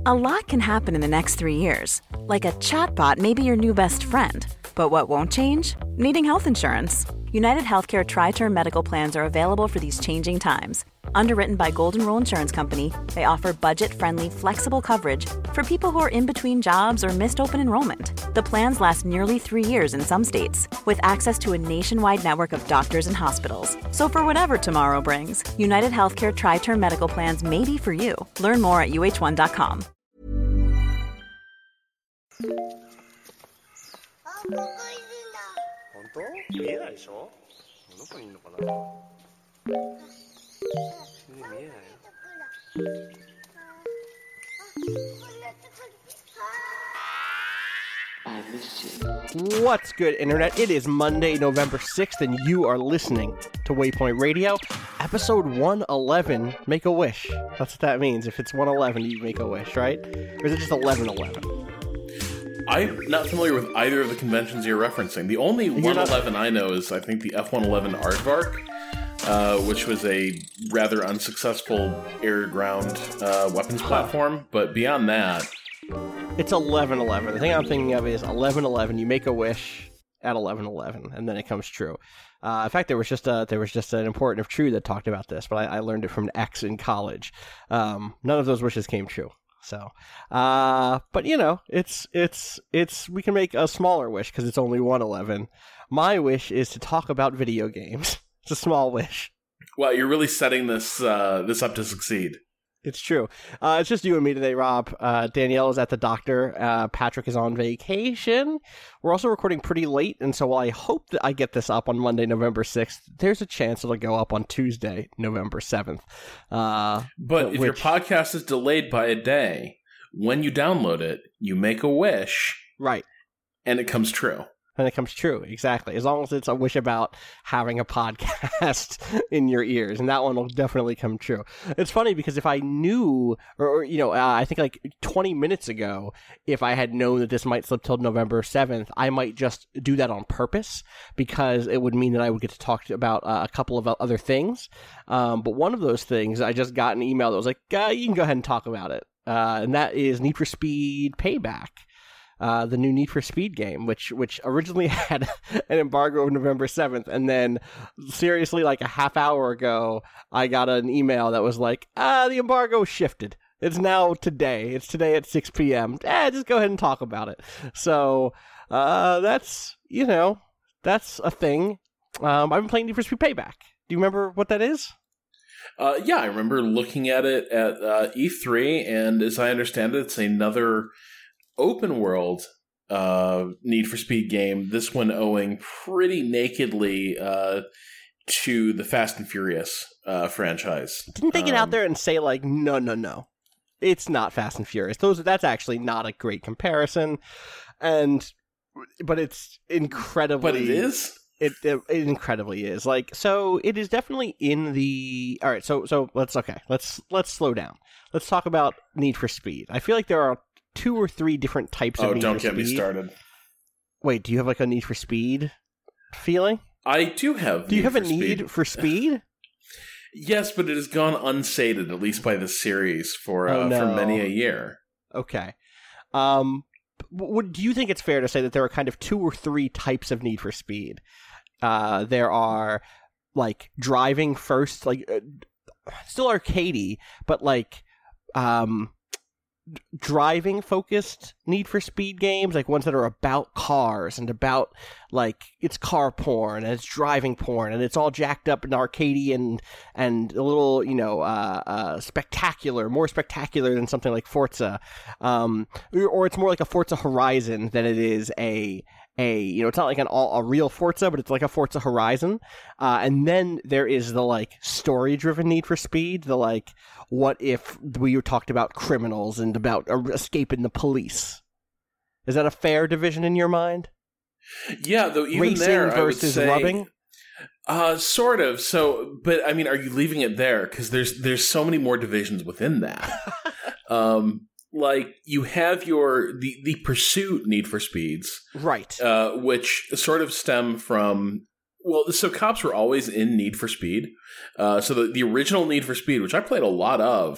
A lot can happen in the next 3 years. Like a chatbot may be your new best friend. But what won't change? Needing health insurance. United Healthcare Tri-Term Medical Plans are available for these changing times. Underwritten by Golden Rule Insurance Company, they offer budget-friendly, flexible coverage for people who are in between jobs or missed open enrollment. The plans last nearly 3 years in some states, with access to a nationwide network of doctors and hospitals. So for whatever tomorrow brings, United Healthcare Tri-Term Medical Plans may be for you. Learn more at uh1.com. 本当？見えないでしょ？どこにいるのかな？見えないよ。 What's good, Internet? It is Monday, November 6th, and you are listening to Waypoint Radio, episode 111, Make a Wish. That's what that means. If it's 111, you make a wish, right? Or is it just 1111? I'm not familiar with either of the conventions you're referencing. The only 111 I know is, I think, the F-111 Aardvark, which was a rather unsuccessful air-to-ground weapons platform. But beyond that... It's 1111. The thing I'm thinking of is 1111. You make a wish at 1111, and then it comes true. In fact, there was just an important if true that talked about this, but I learned it from an ex in college. None of those wishes came true. So, but you know, it's we can make a smaller wish because it's only 111. My wish is to talk about video games. It's a small wish. Well, you're really setting this up to succeed. It's true. It's just you and me today, Rob. Danielle is at the doctor. Patrick is on vacation. We're also recording pretty late, and so while I hope that I get this up on Monday, November 6th, there's a chance it'll go up on Tuesday, November 7th. But if your podcast is delayed by a day, when you download it, you make a wish. Right. And it comes true. And it comes true, exactly. As long as it's a wish about having a podcast in your ears, and that one will definitely come true. It's funny because if I knew, I think like 20 minutes ago, if I had known that this might slip till November 7th, I might just do that on purpose because it would mean that I would get to talk about a couple of other things. But one of those things, I just got an email that was like, you can go ahead and talk about it. And that is Need for Speed Payback. The new Need for Speed game, which originally had an embargo of November 7th, and then seriously, like a half hour ago, I got an email that was like, the embargo shifted. It's now today. It's today at 6 p.m. Just go ahead and talk about it. So, that's a thing. I've been playing Need for Speed Payback. Do you remember what that is? Yeah, I remember looking at it at E3, and as I understand it, it's another open world Need for Speed game, this one owing pretty nakedly to the Fast and Furious franchise. Didn't they get out there and say, like, no, it's not Fast and Furious? That's actually not a great comparison, but it's incredibly... But it is? It incredibly is. Like, so it is definitely in the... All right, so let's slow down. Let's talk about Need for Speed. I feel like there are 2 or 3 different types of Need for Speed. Oh, don't get me started. Wait, do you have like a Need for Speed feeling? I do have. Do you have a Need for Speed? Yes, but it has gone unsated, at least by the series, for many a year. Okay. Do you think it's fair to say that there are kind of 2 or 3 types of Need for Speed? There are like driving first, like still arcadey, but like driving focused Need for Speed games, like ones that are about cars and about like it's car porn and it's driving porn and it's all jacked up and arcadey and a little spectacular, more spectacular than something like Forza, or it's more like a Forza Horizon than it is it's not like a real Forza, but it's like a Forza Horizon. And then there is the like story-driven Need for Speed, the like, what if we talked about criminals and about escaping the police? Is that a fair division in your mind? Yeah, though even racing there, versus I would say, rubbing? Sort of. So, but I mean, are you leaving it there? Because there's so many more divisions within that. Like you have the pursuit Need for Speeds, right? Which sort of stem from so cops were always in Need for Speed. So the original Need for Speed, which I played a lot of,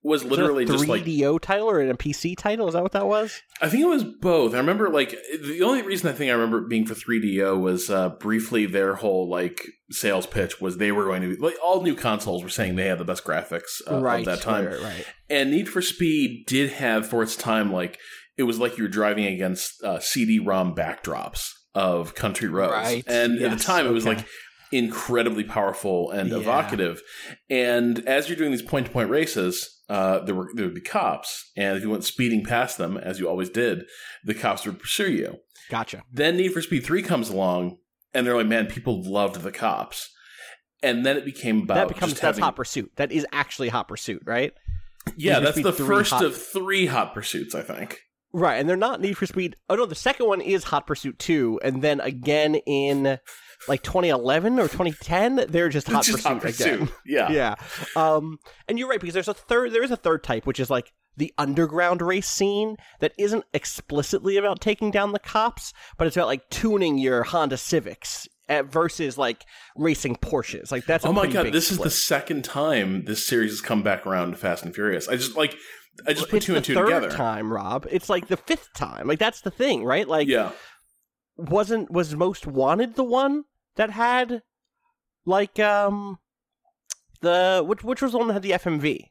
was literally just like 3DO title or a PC title. Is that what that was? I think it was both. I remember like the only reason I think I remember it being for 3DO was briefly their whole like sales pitch was they were going to be like all new consoles were saying they had the best graphics of that time. Right. And Need for Speed did have for its time like it was like you were driving against CD-ROM backdrops of country roads. Right. And at the time it was like incredibly powerful and evocative. And as you're doing these point-to-point races, there would be cops, and if you went speeding past them, as you always did, the cops would pursue you. Gotcha. Then Need for Speed 3 comes along, and they're like, man, people loved the cops. And then it became about that's Hot Pursuit. That is actually Hot Pursuit, right? Yeah, that's the first of 3 Hot Pursuits, I think. Right, and they're not Need for Speed. Oh no, the second one is Hot Pursuit 2, and then again in like 2011 or 2010, they're just Hot Pursuit again. Yeah. And you're right, because there is a third type, which is like the underground race scene that isn't explicitly about taking down the cops, but it's about like tuning your Honda Civics versus like racing Porsches. Like that's oh my god, this is the second time this series has come back around to Fast and Furious. I just put two and two together. It's the third time, Rob. It's like the 5th time. Like that's the thing, right? Like was Most Wanted the one that had like which was the one that had the FMV?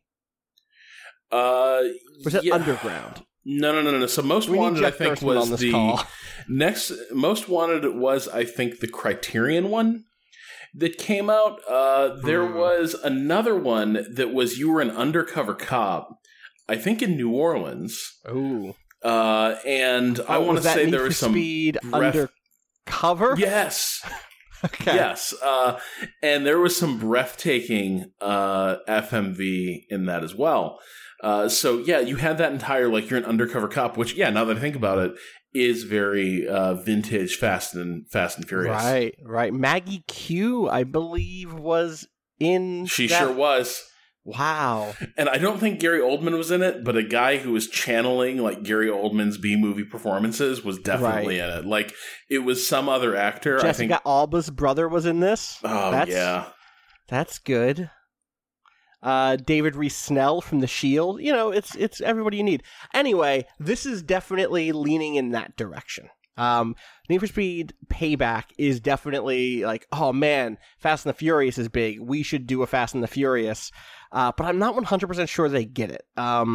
Was it Underground? No. So Most Wanted, I think, was the next. Most Wanted was, I think, the Criterion one that came out. There was another one that was you were an undercover cop, I think, in New Orleans. Ooh. And I want to say there was some Speed Undercover. Yes. Okay. Yes. And there was some breathtaking FMV in that as well. So yeah, you had that entire like you're an undercover cop, which now that I think about it, is very vintage Fast and Furious. Right. Maggie Q, I believe, was in. She sure was. Wow. And I don't think Gary Oldman was in it, but a guy who was channeling like Gary Oldman's B-movie performances was definitely in it. Like it was some other actor. Jessica Alba's brother was in this. Oh, yeah. That's good. David Reese Snell from The Shield. You know, it's everybody you need. Anyway, this is definitely leaning in that direction. Need for Speed Payback is definitely like, oh man, Fast and the Furious is big. We should do a Fast and the Furious. But I'm not 100% sure they get it.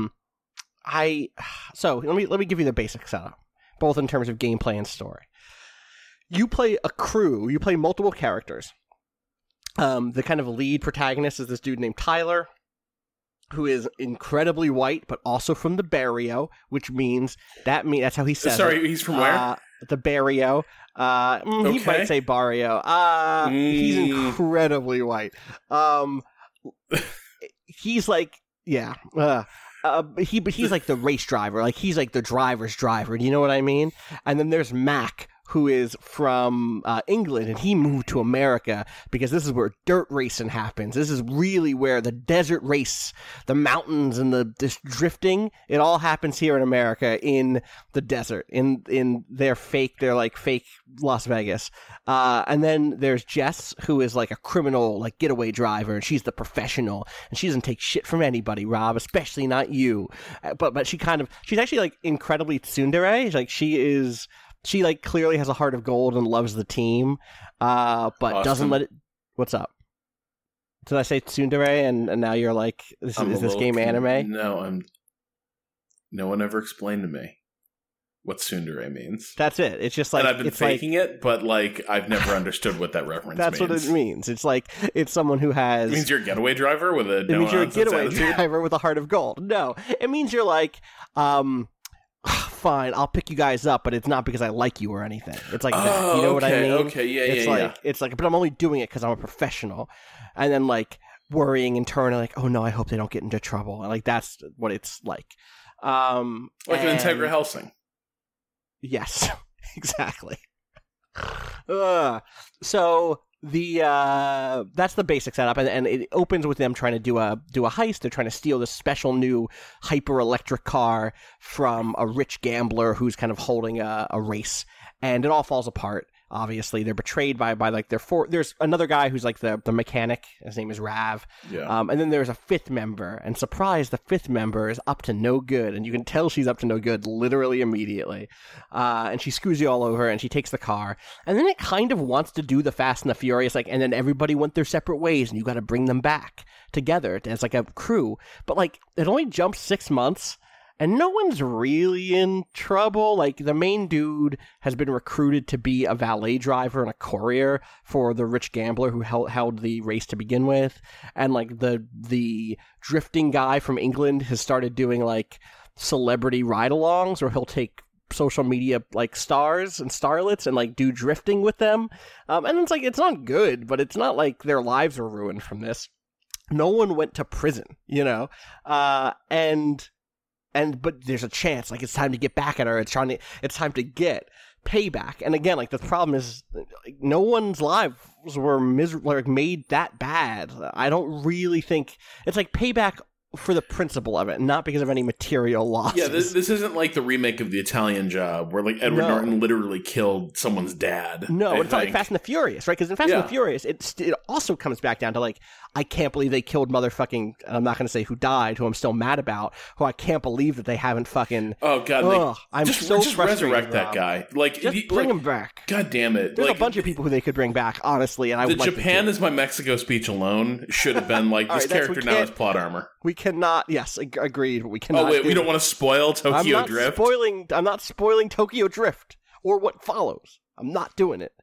So let me give you the basic setup, both in terms of gameplay and story. You play a crew. You play multiple characters. The kind of lead protagonist is this dude named Tyler, who is incredibly white, but also from the barrio, which means that's how he says Sorry, it. He's from where? The barrio. He might say barrio. He's incredibly white. He's like, he's like the race driver. Like he's like the driver's driver. Do you know what I mean? And then there's Mac, who is from England, and he moved to America because this is where dirt racing happens. This is really where the desert race, the mountains and this drifting, it all happens here in America in the desert, in their fake Las Vegas. And then there's Jess, who is like a criminal, like getaway driver, and she's the professional, and she doesn't take shit from anybody, Rob, especially not you. But she's actually like incredibly tsundere. Like she like clearly has a heart of gold and loves the team, but Austin doesn't let it. What's up? Did I say tsundere and now you're like, is this game anime? No, no one ever explained to me what tsundere means. That's it. It's just like, and I've been faking it, but like I've never understood what that reference means. That's what it means. It's like it's someone who has. It means you're a getaway driver with a. It means you're a getaway driver with a heart of gold. No, it means you're like. Fine, I'll pick you guys up, but it's not because I like you or anything. It's like that. You know what I mean? Okay, yeah. It's like, but I'm only doing it because I'm a professional. And then like worrying in turn, like, oh no, I hope they don't get into trouble. And like that's what it's like. Like an Integra Helsing. Yes, exactly. So that's the basic setup, and it opens with them trying to do a heist. They're trying to steal this special new hyper electric car from a rich gambler who's kind of holding a race, and it all falls apart. obviously. They're betrayed by like there's another guy who's like the mechanic. His name is Rav. Yeah. And then there's a fifth member, and surprise, the fifth member is up to no good, and you can tell she's up to no good literally immediately. And she screws you all over, and she takes the car, and then it kind of wants to do the Fast and the Furious, like, and then everybody went their separate ways, and you got to bring them back together as like a crew. But like, it only jumps 6 months. And no one's really in trouble. Like, the main dude has been recruited to be a valet driver and a courier for the rich gambler who held the race to begin with. And, like, the drifting guy from England has started doing, like, celebrity ride-alongs where he'll take social media, like, stars and starlets and, like, do drifting with them. And it's, like, it's not good, but it's not like their lives were ruined from this. No one went to prison, you know? But there's a chance, like, it's time to get back at her. It's time to get payback. And again, like, the problem is, like, no one's lives were made that bad. I don't really think it's like payback for the principle of it, not because of any material losses. Yeah, this isn't like the remake of The Italian Job, where like Edward Norton literally killed someone's dad. No, it's not like Fast and the Furious, right? Because in Fast and the Furious, it also comes back down to like, I can't believe they killed motherfucking, I'm not going to say who died, who I'm still mad about, who I can't believe that they haven't fucking... Oh, God. I'm just so resurrect that guy. Like, just bring him back. God damn it. There's a bunch of people who they could bring back, honestly, and I would like Japan is my Mexico speech alone should have been like, this character now has plot armor. We cannot, yes, agreed, we cannot... Oh, wait, we don't want to spoil Tokyo Drift? I'm not spoiling Tokyo Drift, or what follows. I'm not doing it.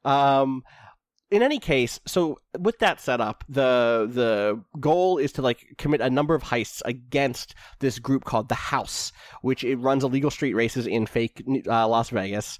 In any case, so with that set up, the goal is to like commit a number of heists against this group called the House, which it runs illegal street races in fake Las Vegas,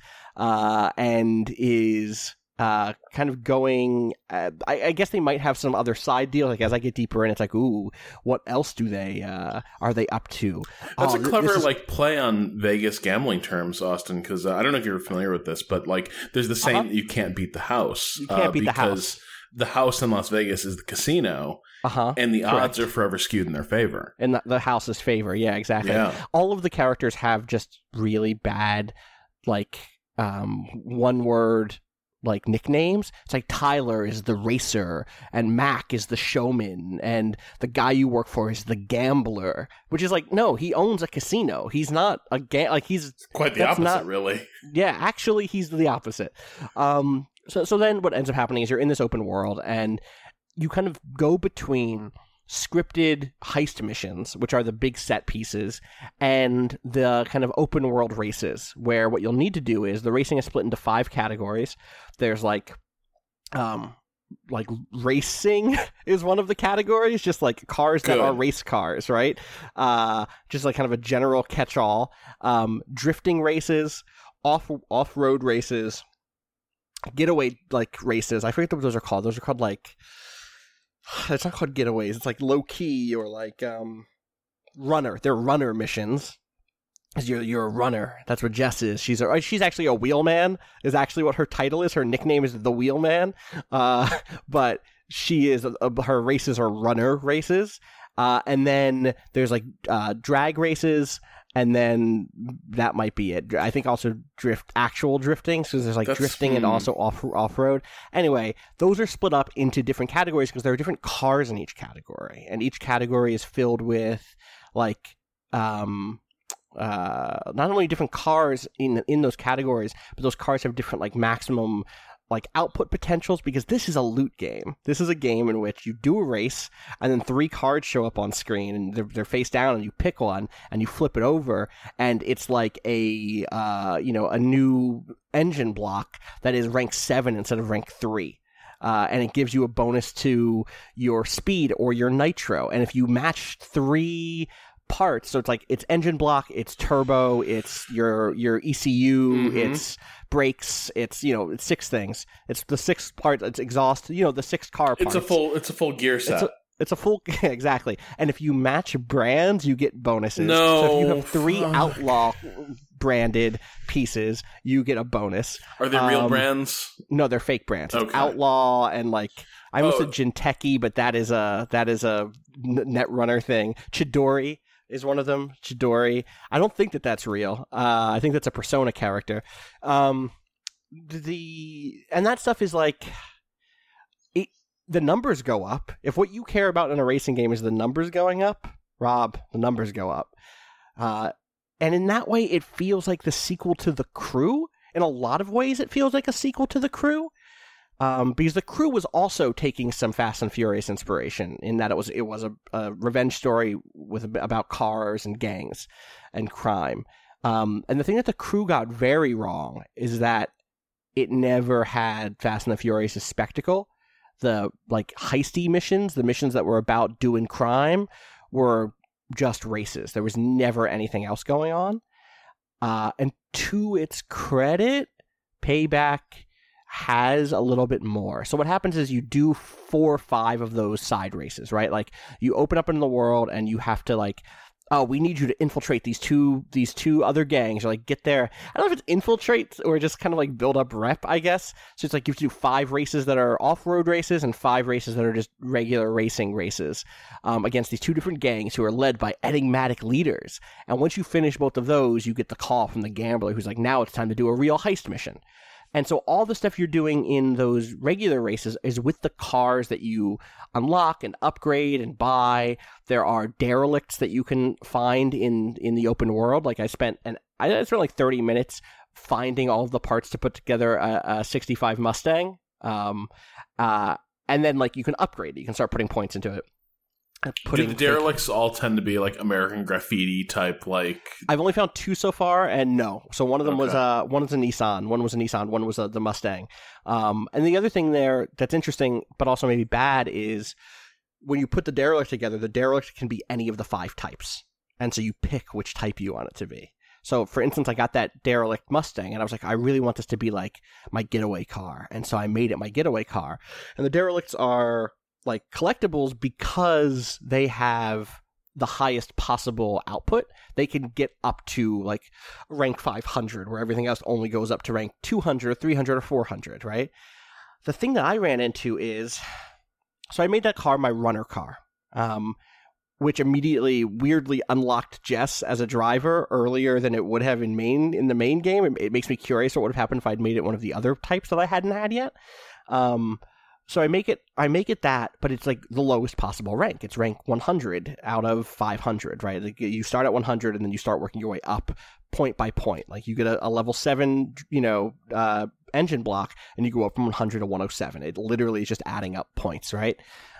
and is kind of going. I guess they might have some other side deal. Like as I get deeper in, it's like, ooh, what else are they up to? That's a clever like play on Vegas gambling terms, Austin. Because I don't know if you're familiar with this, but like there's the saying that you can't beat the house. You can't beat the house. Because the house in Las Vegas is the casino. And the odds are forever skewed in their favor. In the house's favor, yeah, exactly. Yeah. All of the characters have just really bad, like, one word. Like nicknames. It's like Tyler is the racer and Mac is the showman and the guy you work for is the gambler, which is like, no, he owns a casino. He's not a he's quite the opposite, really. Yeah, actually he's the opposite. So then what ends up happening is you're in this open world and you kind of go between scripted heist missions, which are the big set pieces, and the kind of open world races, where what you'll need to do is the racing is split into 5 categories. There's like racing is one of the categories, just like cars that are race cars, right? Just like kind of a general catch-all. Drifting races, off-road races, getaway like races. I forget what those are called. Those are called like... It's not called getaways. It's like low key or like runner. They're runner missions. You're a runner. That's what Jess is. She's actually a wheelman. Is actually what her title is. Her nickname is the Wheelman. But she is. Her races are runner races. And then there's like drag races. And then that might be it. I think also actual drifting. So there's like drifting and also off-road. Anyway, those are split up into different categories because there are different cars in each category. And each category is filled with like, not only different cars in those categories, but those cars have different like maximum like output potentials, because this is a loot game. This is a game in which you do a race and then 3 cards show up on screen and they're face down and you pick one and you flip it over and it's like a new engine block that is rank 7 instead of rank 3. And it gives you a bonus to your speed or your nitro. And if you match 3 parts, so it's like it's engine block, it's turbo, it's your ECU, it's brakes, it's it's 6 things. It's the 6 parts, it's exhaust, the 6 car parts. It's a full gear set. It's a full exactly. And if you match brands, you get bonuses. No. So if you have 3 outlaw branded pieces, you get a bonus. Are they real brands? No, they're fake brands. Okay. It's outlaw and like I almost said Jinteki, but that is a Netrunner thing. Chidori is one of them. Chidori. I don't think that's real. I think that's a Persona character. and that stuff is like, the numbers go up. If what you care about in a racing game is the numbers going up, Rob, the numbers go up. And in that way, it feels like the sequel to The Crew. In a lot of ways, it feels like a sequel to The Crew. Because The Crew was also taking some Fast and Furious inspiration in that it was a revenge story about cars and gangs and crime. And the thing that The Crew got very wrong is that it never had Fast and the Furious' spectacle. The like heisty missions, the missions that were about doing crime, were just races. There was never anything else going on. And to its credit, Payback has a little bit more. So what happens is you do 4 or 5 of those side races, right? Like you open up into the world and you have to like, oh, we need you to infiltrate these two other gangs, or like get there. I don't know if it's infiltrate or just kind of like build up rep, I guess. So it's like you have to do 5 races that are off-road races and 5 races that are just regular racing races against these 2 different gangs who are led by enigmatic leaders. And once you finish both of those, you get the call from the gambler who's like, now it's time to do a real heist mission. And so all the stuff you're doing in those regular races is with the cars that you unlock and upgrade and buy. There are derelicts that you can find in the open world. Like I spent like 30 minutes finding all of the parts to put together a 65 Mustang. And then like you can upgrade it. You can start putting points into it. Do the derelicts all tend to be like American Graffiti type? Like I've only found 2 so far, and no. So one of them was one was a Nissan, one was the Mustang. And the other thing there that's interesting, but also maybe bad, is when you put the derelict together, the derelict can be any of the 5 types, and so you pick which type you want it to be. So, for instance, I got that derelict Mustang, and I was like, I really want this to be like my getaway car, and so I made it my getaway car. And the derelicts are like collectibles because they have the highest possible output. They can get up to like rank 500, where everything else only goes up to rank 200, 300, or 400, right? The thing that I ran into is, so I made that car my runner car, which immediately weirdly unlocked Jess as a driver earlier than it would have in the main game. It makes me curious what would have happened if I'd made it one of the other types that I hadn't had yet. So I make it that, but it's like the lowest possible rank. It's rank 100 out of 500, right? Like you start at 100 and then you start working your way up point by point. Like you get a level 7, engine block, and you go up from 100 to 107. It literally is just adding up points, right?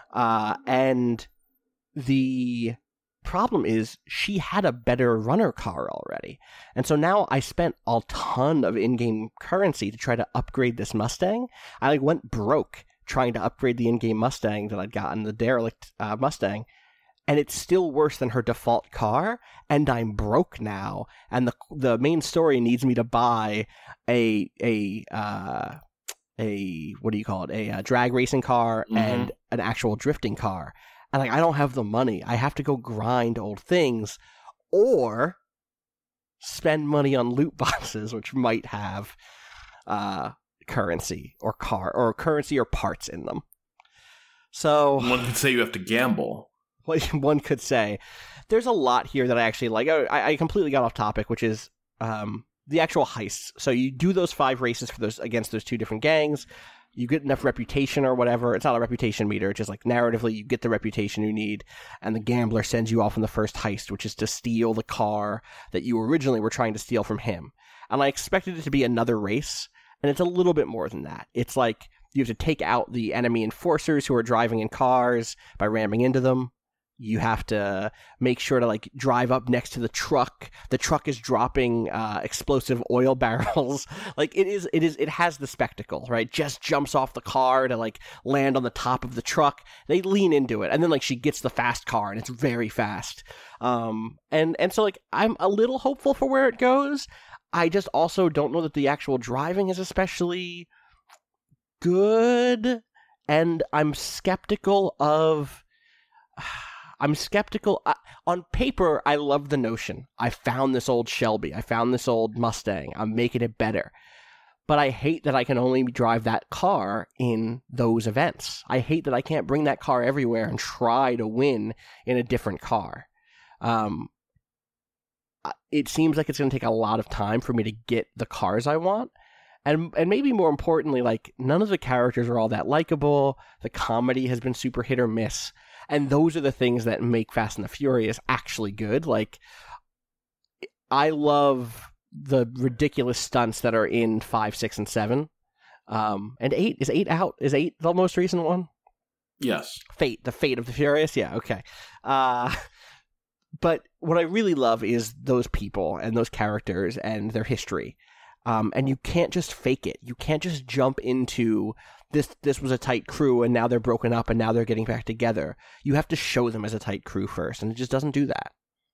And the problem is she had a better runner car already. And so now I spent a ton of in-game currency to try to upgrade this Mustang. I like went broke trying to upgrade the in-game Mustang that I'd gotten, the derelict Mustang, and it's still worse than her default car, and I'm broke now, and the main story needs me to buy a what do you call it, a drag racing car and an actual drifting car, and like I don't have the money. I have to go grind old things or spend money on loot boxes, which might have currency or parts in them. So one could say you have to gamble. One could say there's a lot here that I actually like. I completely got off topic, which is the actual heists. So you do those 5 races against those 2 different gangs. You get enough reputation or whatever. It's not a reputation meter. It's just like narratively, you get the reputation you need, and the gambler sends you off on the first heist, which is to steal the car that you originally were trying to steal from him. And I expected it to be another race, and it's a little bit more than that. It's like you have to take out the enemy enforcers who are driving in cars by ramming into them. You have to make sure to like drive up next to the truck. The truck is dropping explosive oil barrels. Like it has the spectacle, right? Jess jumps off the car to like land on the top of the truck. They lean into it, and then like she gets the fast car, and it's very fast. And so like I'm a little hopeful for where it goes. I just also don't know that the actual driving is especially good, and I'm skeptical. On paper, I love the notion. I found this old Shelby. I found this old Mustang. I'm making it better. But I hate that I can only drive that car in those events. I hate that I can't bring that car everywhere and try to win in a different car. It seems like it's going to take a lot of time for me to get the cars I want. And maybe more importantly, like, none of the characters are all that likable. The comedy has been super hit or miss. And those are the things that make Fast and the Furious actually good. Like, I love the ridiculous stunts that are in 5, 6, and 7. And 8, is 8 out? Is 8 the most recent one? Yes. The Fate of the Furious? Yeah, okay. But what I really love is those people and those characters and their history. And you can't just fake it. You can't just jump into this was a tight crew and now they're broken up and now they're getting back together. You have to show them as a tight crew first, and it just doesn't do that.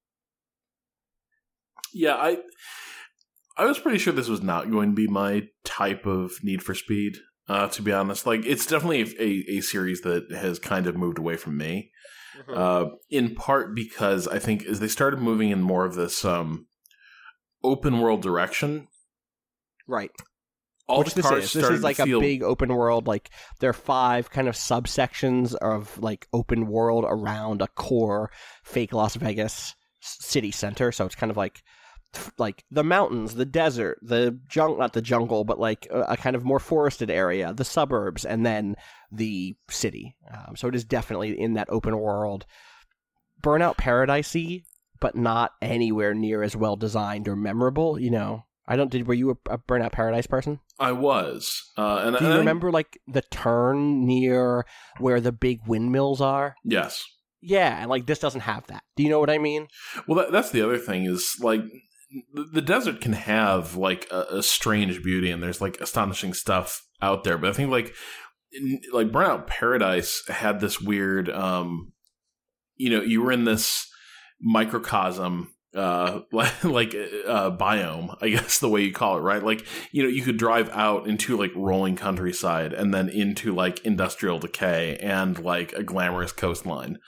Yeah, I was pretty sure this was not going to be my type of Need for Speed, to be honest. Like, it's definitely a series that has kind of moved away from me. Mm-hmm. In part because I think as they started moving in more of this open world direction. Right. All Which the cars this is like a big open world. Like, there are 5 kind of subsections of like open world around a core fake Las Vegas city center. So it's kind of like the mountains, the desert, not the jungle, but like a kind of more forested area, the suburbs, and then the city. So it is definitely in that open world, Burnout Paradise-y, but not anywhere near as well designed or memorable. You know, were you a Burnout Paradise person? I was. Do you remember like the turn near where the big windmills are? Yes. Yeah, and like this doesn't have that. Do you know what I mean? Well, that's the other thing is like the desert can have like a strange beauty, and there's like astonishing stuff out there. But I think like Burnout Paradise had this weird, you were in this microcosm, biome, I guess the way you call it, right? Like, you could drive out into like rolling countryside and then into like industrial decay and like a glamorous coastline.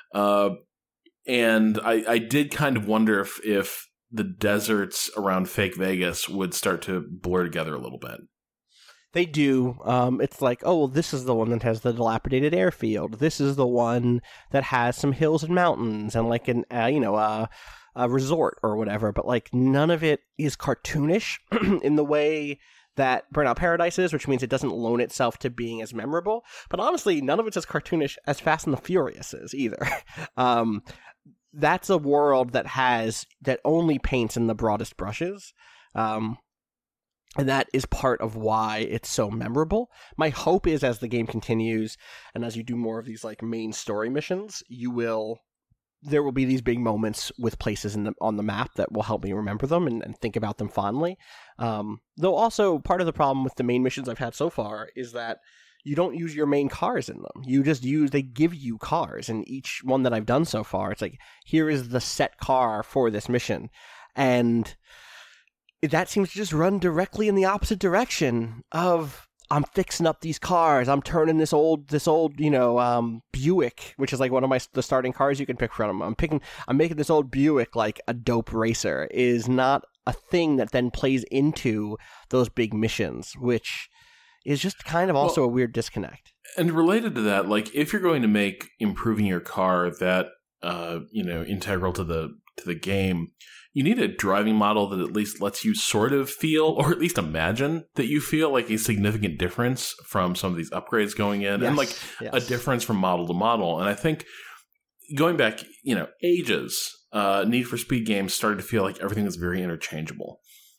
And I did kind of wonder if the deserts around fake Vegas would start to blur together a little bit. They do. It's like, oh, well, this is the one that has the dilapidated airfield. This is the one that has some hills and mountains and like a resort or whatever. But like none of it is cartoonish in the way that Burnout Paradise is, which means it doesn't loan itself to being as memorable. But honestly, none of it's as cartoonish as Fast and the Furious is either. That's a world that only paints in the broadest brushes. And that is part of why it's so memorable. My hope is as the game continues and as you do more of these like main story missions, there will be these big moments with places on the map that will help me remember them and think about them fondly. Though also part of the problem with the main missions I've had so far is that you don't use your main cars in them. They give you cars, and each one that I've done so far, it's like, here is the set car for this mission. And that seems to just run directly in the opposite direction of, I'm fixing up these cars. I'm turning this old, Buick, which is like one of the starting cars you can pick from. I'm making this old Buick like a dope racer is not a thing that then plays into those big missions, which is just kind of also a weird disconnect. And related to that, like if you're going to make improving your car that, integral to the game, you need a driving model that at least lets you sort of feel, or at least imagine that you feel like a significant difference from some of these upgrades going in, and like a difference from model to model. And I think going back, ages, Need for Speed games started to feel like everything was very interchangeable.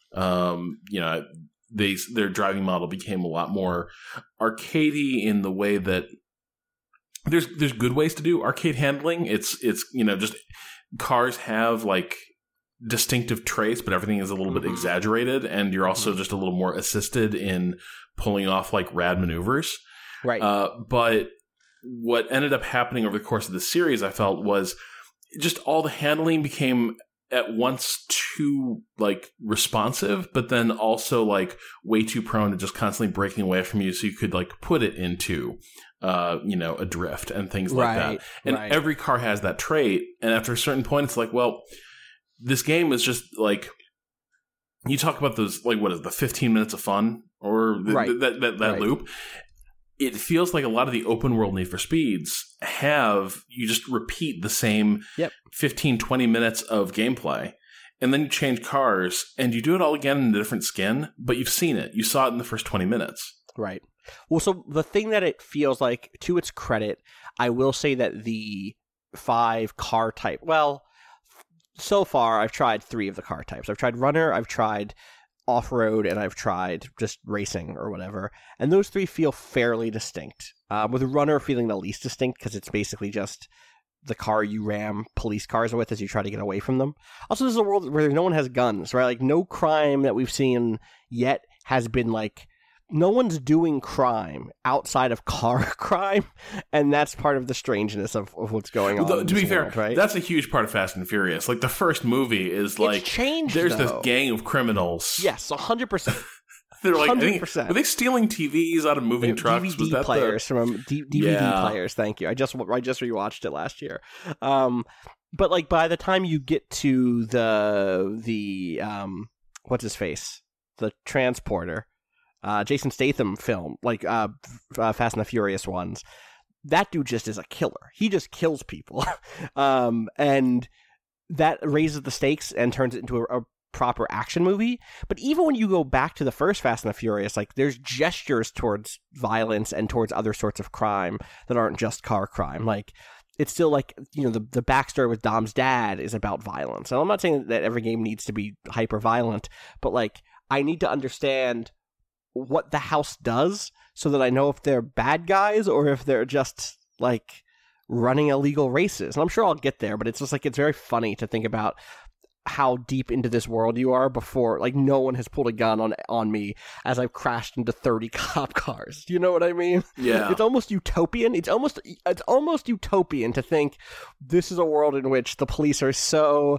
Their driving model became a lot more arcadey in the way that there's good ways to do arcade handling. It's just cars have like distinctive traits, but everything is a little bit exaggerated, and you're also just a little more assisted in pulling off like rad maneuvers. Right. But what ended up happening over the course of the series, I felt, was just all the handling became at once too like responsive, but then also like way too prone to just constantly breaking away from you, so you could like put it into a drift and things like that. And every car has that trait, and after a certain point it's like, well, this game is just like, you talk about those, like, what is the 15 minutes of fun or that loop. It feels like a lot of the open world Need for Speeds you just repeat the same 15, 20 minutes of gameplay. and then you change cars, and you do it all again in a different skin, but you've seen it. You saw it in the first 20 minutes. Right. Well, so the thing that it feels like, to its credit, I will say that the 5 car type, well, so far I've tried 3 of the car types. I've tried runner, I've tried off-road, and I've tried just racing or whatever. And those 3 feel fairly distinct. With runner feeling the least distinct because it's basically just the car you ram police cars with as you try to get away from them. Also, this is a world where no one has guns, right? Like, no crime that we've seen yet has been like, no one's doing crime outside of car crime, and that's part of the strangeness of what's going on. Though, to be fair, world, right? That's a huge part of Fast and Furious. Like, the first movie is like, it's changed, there's though. this gang of criminals. Yes, 100%. They're like, 100%. Were they stealing TVs out of moving trucks? DVD Was that players from DVD players. Thank you. I just rewatched it last year. But like by the time you get to the what's his face, the transporter, Jason Statham film, like Fast and the Furious ones, that dude just is a killer. He just kills people, and that raises the stakes and turns it into a proper action movie. But even when you go back to the first Fast and the Furious, like there's gestures towards violence and towards other sorts of crime that aren't just car crime. Like it's still like, you know, the backstory with Dom's dad is about violence. And I'm not saying that every game needs to be hyper violent, but like I need to understand what the house does so that I know if they're bad guys or if they're just like running illegal races. And I'm sure I'll get there, but it's just like, it's very funny to think about how deep into this world you are before, like, no one has pulled a gun on me as I've crashed into 30 cop cars. Do you know what I mean? Yeah. It's almost utopian. It's almost utopian to think this is a world in which the police are so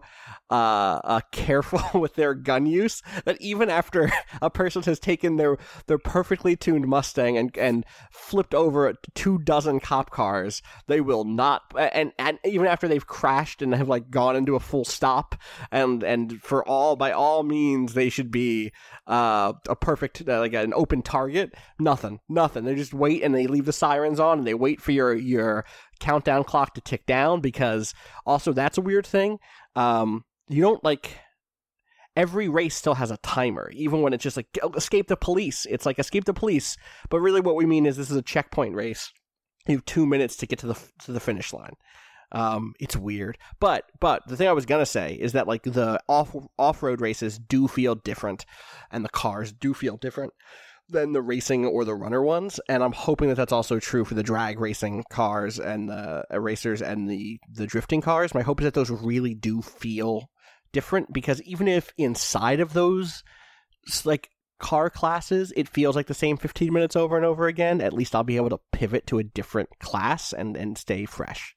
careful with their gun use that even after a person has taken their perfectly tuned Mustang and flipped over 24 cop cars, they will not, and even after they've crashed and have like gone into a full stop, and by all means they should be a perfect like an open target. Nothing. They just wait and they leave the sirens on and they wait for your countdown clock to tick down, because also that's a weird thing. You don't like, every race still has a timer, even when it's just like escape the police. It's like escape the police, but really what we mean is this is a checkpoint race. You have 2 minutes to get to the finish line. It's weird, but the thing I was gonna say is that like the off-road races do feel different, and the cars do feel different than the racing or the runner ones, and I'm hoping that that's also true for the drag racing cars and the racers and the drifting cars. My hope is that those really do feel different, because even if inside of those like car classes it feels like the same 15 minutes over and over again, at least I'll be able to pivot to a different class and stay fresh.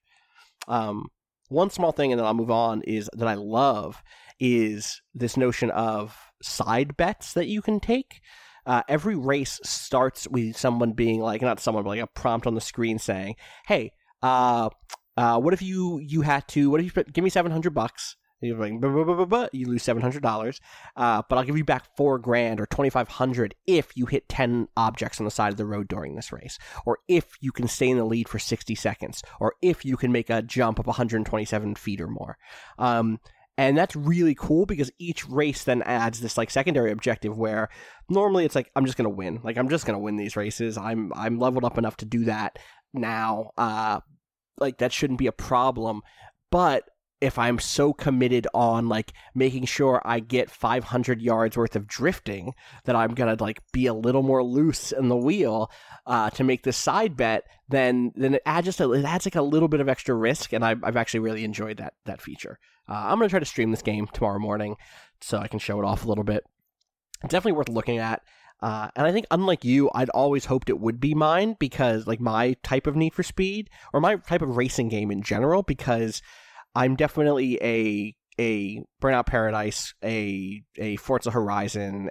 One small thing, and then I'll move on, is that I love is this notion of side bets that you can take. Every race starts with someone being like, not someone, but like a prompt on the screen saying, hey, what if you give me $700? You're like, buh, buh, buh, buh, buh. You lose $700, but I'll give you back $4,000 or $2,500 if you hit 10 objects on the side of the road during this race, or if you can stay in the lead for 60 seconds, or if you can make a jump of 127 feet or more. And that's really cool, because each race then adds this like secondary objective where normally it's like, I'm just going to win. Like, I'm just going to win these races. I'm leveled up enough to do that now. Like, that shouldn't be a problem. But if I'm so committed on like making sure I get 500 yards worth of drifting that I'm going to like be a little more loose in the wheel to make this side bet, then it adds like a little bit of extra risk, and I've actually really enjoyed that feature. I'm going to try to stream this game tomorrow morning so I can show it off a little bit. It's definitely worth looking at. And I think, unlike you, I'd always hoped it would be mine, because like my type of Need for Speed, or my type of racing game in general, because I'm definitely a Burnout Paradise, a Forza Horizon,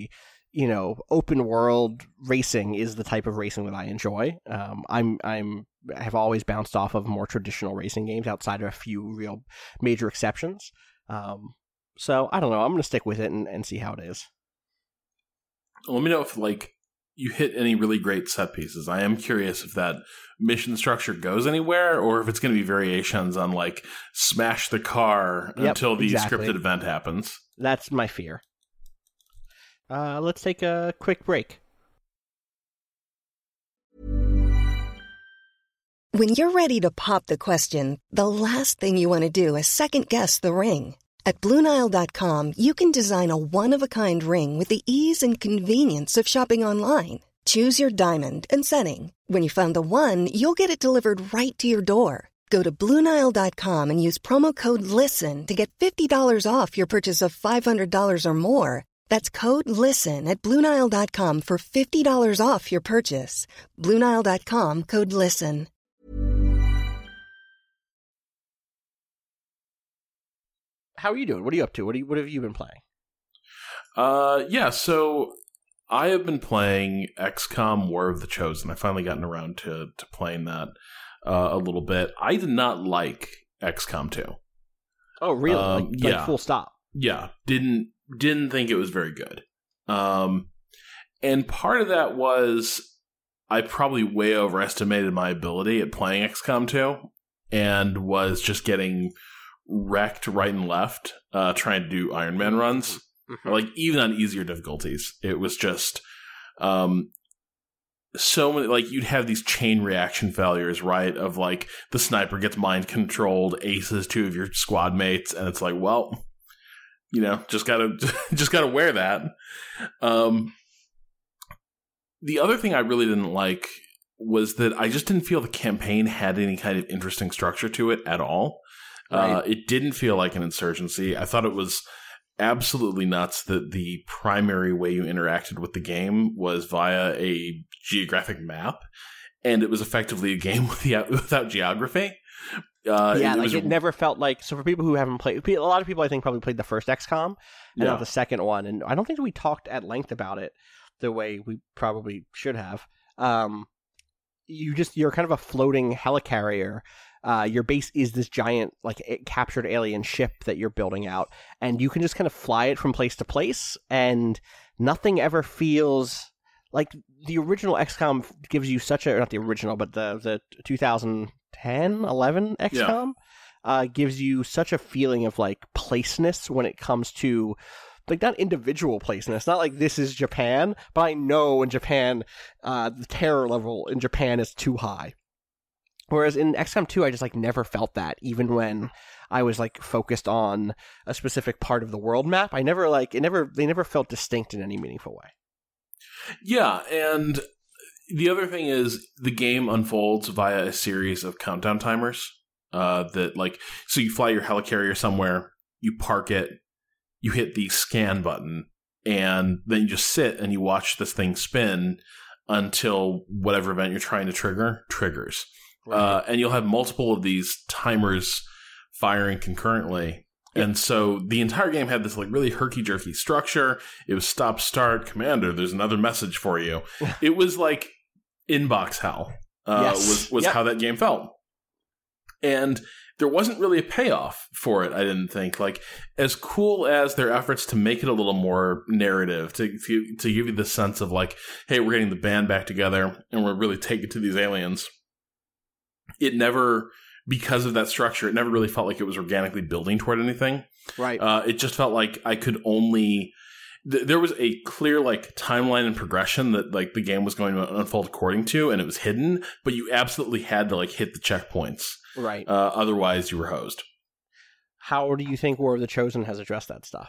open world racing is the type of racing that I enjoy. I have always bounced off of more traditional racing games outside of a few real major exceptions. So I don't know. I'm going to stick with it and see how it is. Let me know if like you hit any really great set pieces. I am curious if that mission structure goes anywhere, or if it's going to be variations on like smash the car until the scripted event happens. That's my fear. Let's take a quick break. When you're ready to pop the question, the last thing you want to do is second-guess the ring. At BlueNile.com, you can design a one-of-a-kind ring with the ease and convenience of shopping online. Choose your diamond and setting. When you find the one, you'll get it delivered right to your door. Go to BlueNile.com and use promo code LISTEN to get $50 off your purchase of $500 or more. That's code LISTEN at BlueNile.com for $50 off your purchase. BlueNile.com, code LISTEN. How are you doing? What are you up to? What have you been playing? So I have been playing XCOM War of the Chosen. I've finally gotten around to playing that a little bit. I did not like XCOM 2. Oh, really? Like full stop? Yeah. Didn't think it was very good. And part of that was I probably way overestimated my ability at playing XCOM 2 and was just getting wrecked right and left trying to do Iron Man runs. Mm-hmm. Like, even on easier difficulties. It was just so many, like, you'd have these chain reaction failures, right? Of, like, the sniper gets mind-controlled, aces two of your squad mates, and it's like, well, you know, just gotta wear that. The other thing I really didn't like was that I just didn't feel the campaign had any kind of interesting structure to it at all. Right. It didn't feel like an insurgency. I thought it was absolutely nuts that the primary way you interacted with the game was via a geographic map, and it was effectively a game without geography. It never felt like... So for people who haven't played... A lot of people, I think, probably played the first XCOM and not the second one, and I don't think we talked at length about it the way we probably should have. You're kind of a floating helicarrier. Your base is this giant, like, captured alien ship that you're building out, and you can just kind of fly it from place to place, and nothing ever feels like the original XCOM gives you such a... Not the original, but the 2010, 11 XCOM gives you such a feeling of, like, placeness when it comes to... Like, not individual placeness, not like this is Japan, but I know in Japan, the terror level in Japan is too high. Whereas in XCOM 2, I just, like, never felt that, even when I was, like, focused on a specific part of the world map. They never felt distinct in any meaningful way. Yeah, and the other thing is the game unfolds via a series of countdown timers that, like, so you fly your helicarrier somewhere, you park it, you hit the scan button, and then you just sit and you watch this thing spin until whatever event you're trying to trigger triggers. Right. And you'll have multiple of these timers firing concurrently. Yep. And so the entire game had this, like, really herky-jerky structure. It was stop, start, commander, there's another message for you. It was like inbox hell was how that game felt. And there wasn't really a payoff for it, I didn't think. Like, as cool as their efforts to make it a little more narrative, to give you the sense of, like, hey, we're getting the band back together and we're really taking it to these aliens, it never, because of that structure, it never really felt like it was organically building toward anything. Right. It just felt like I could only... there was a clear, like, timeline and progression that, like, the game was going to unfold according to, and it was hidden, but you absolutely had to, like, hit the checkpoints. Right. Otherwise, you were hosed. How do you think War of the Chosen has addressed that stuff?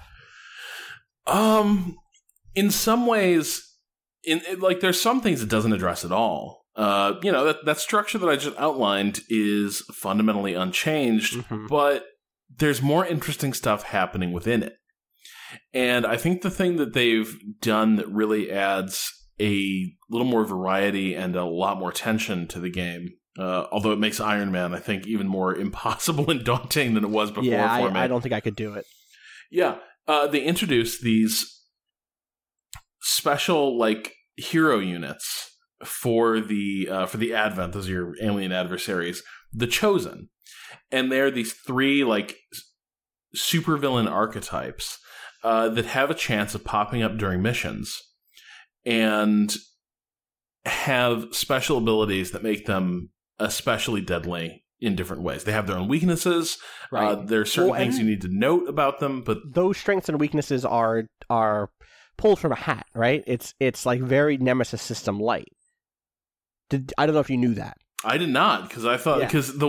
In some ways, there's some things it doesn't address at all. That structure that I just outlined is fundamentally unchanged, but there's more interesting stuff happening within it. And I think the thing that they've done that really adds a little more variety and a lot more tension to the game, although it makes Iron Man, I think, even more impossible and daunting than it was before. Yeah, I don't think I could do it. Yeah, they introduced these special, like, hero units for the Advent, those are your alien adversaries, the Chosen. And they're these three, like, supervillain archetypes that have a chance of popping up during missions. And have special abilities that make them especially deadly in different ways. They have their own weaknesses. Right. There are certain things you need to note about them, but those strengths and weaknesses are pulled from a hat, right? It's like very Nemesis system light. I don't know if you knew that. I did not, because I thought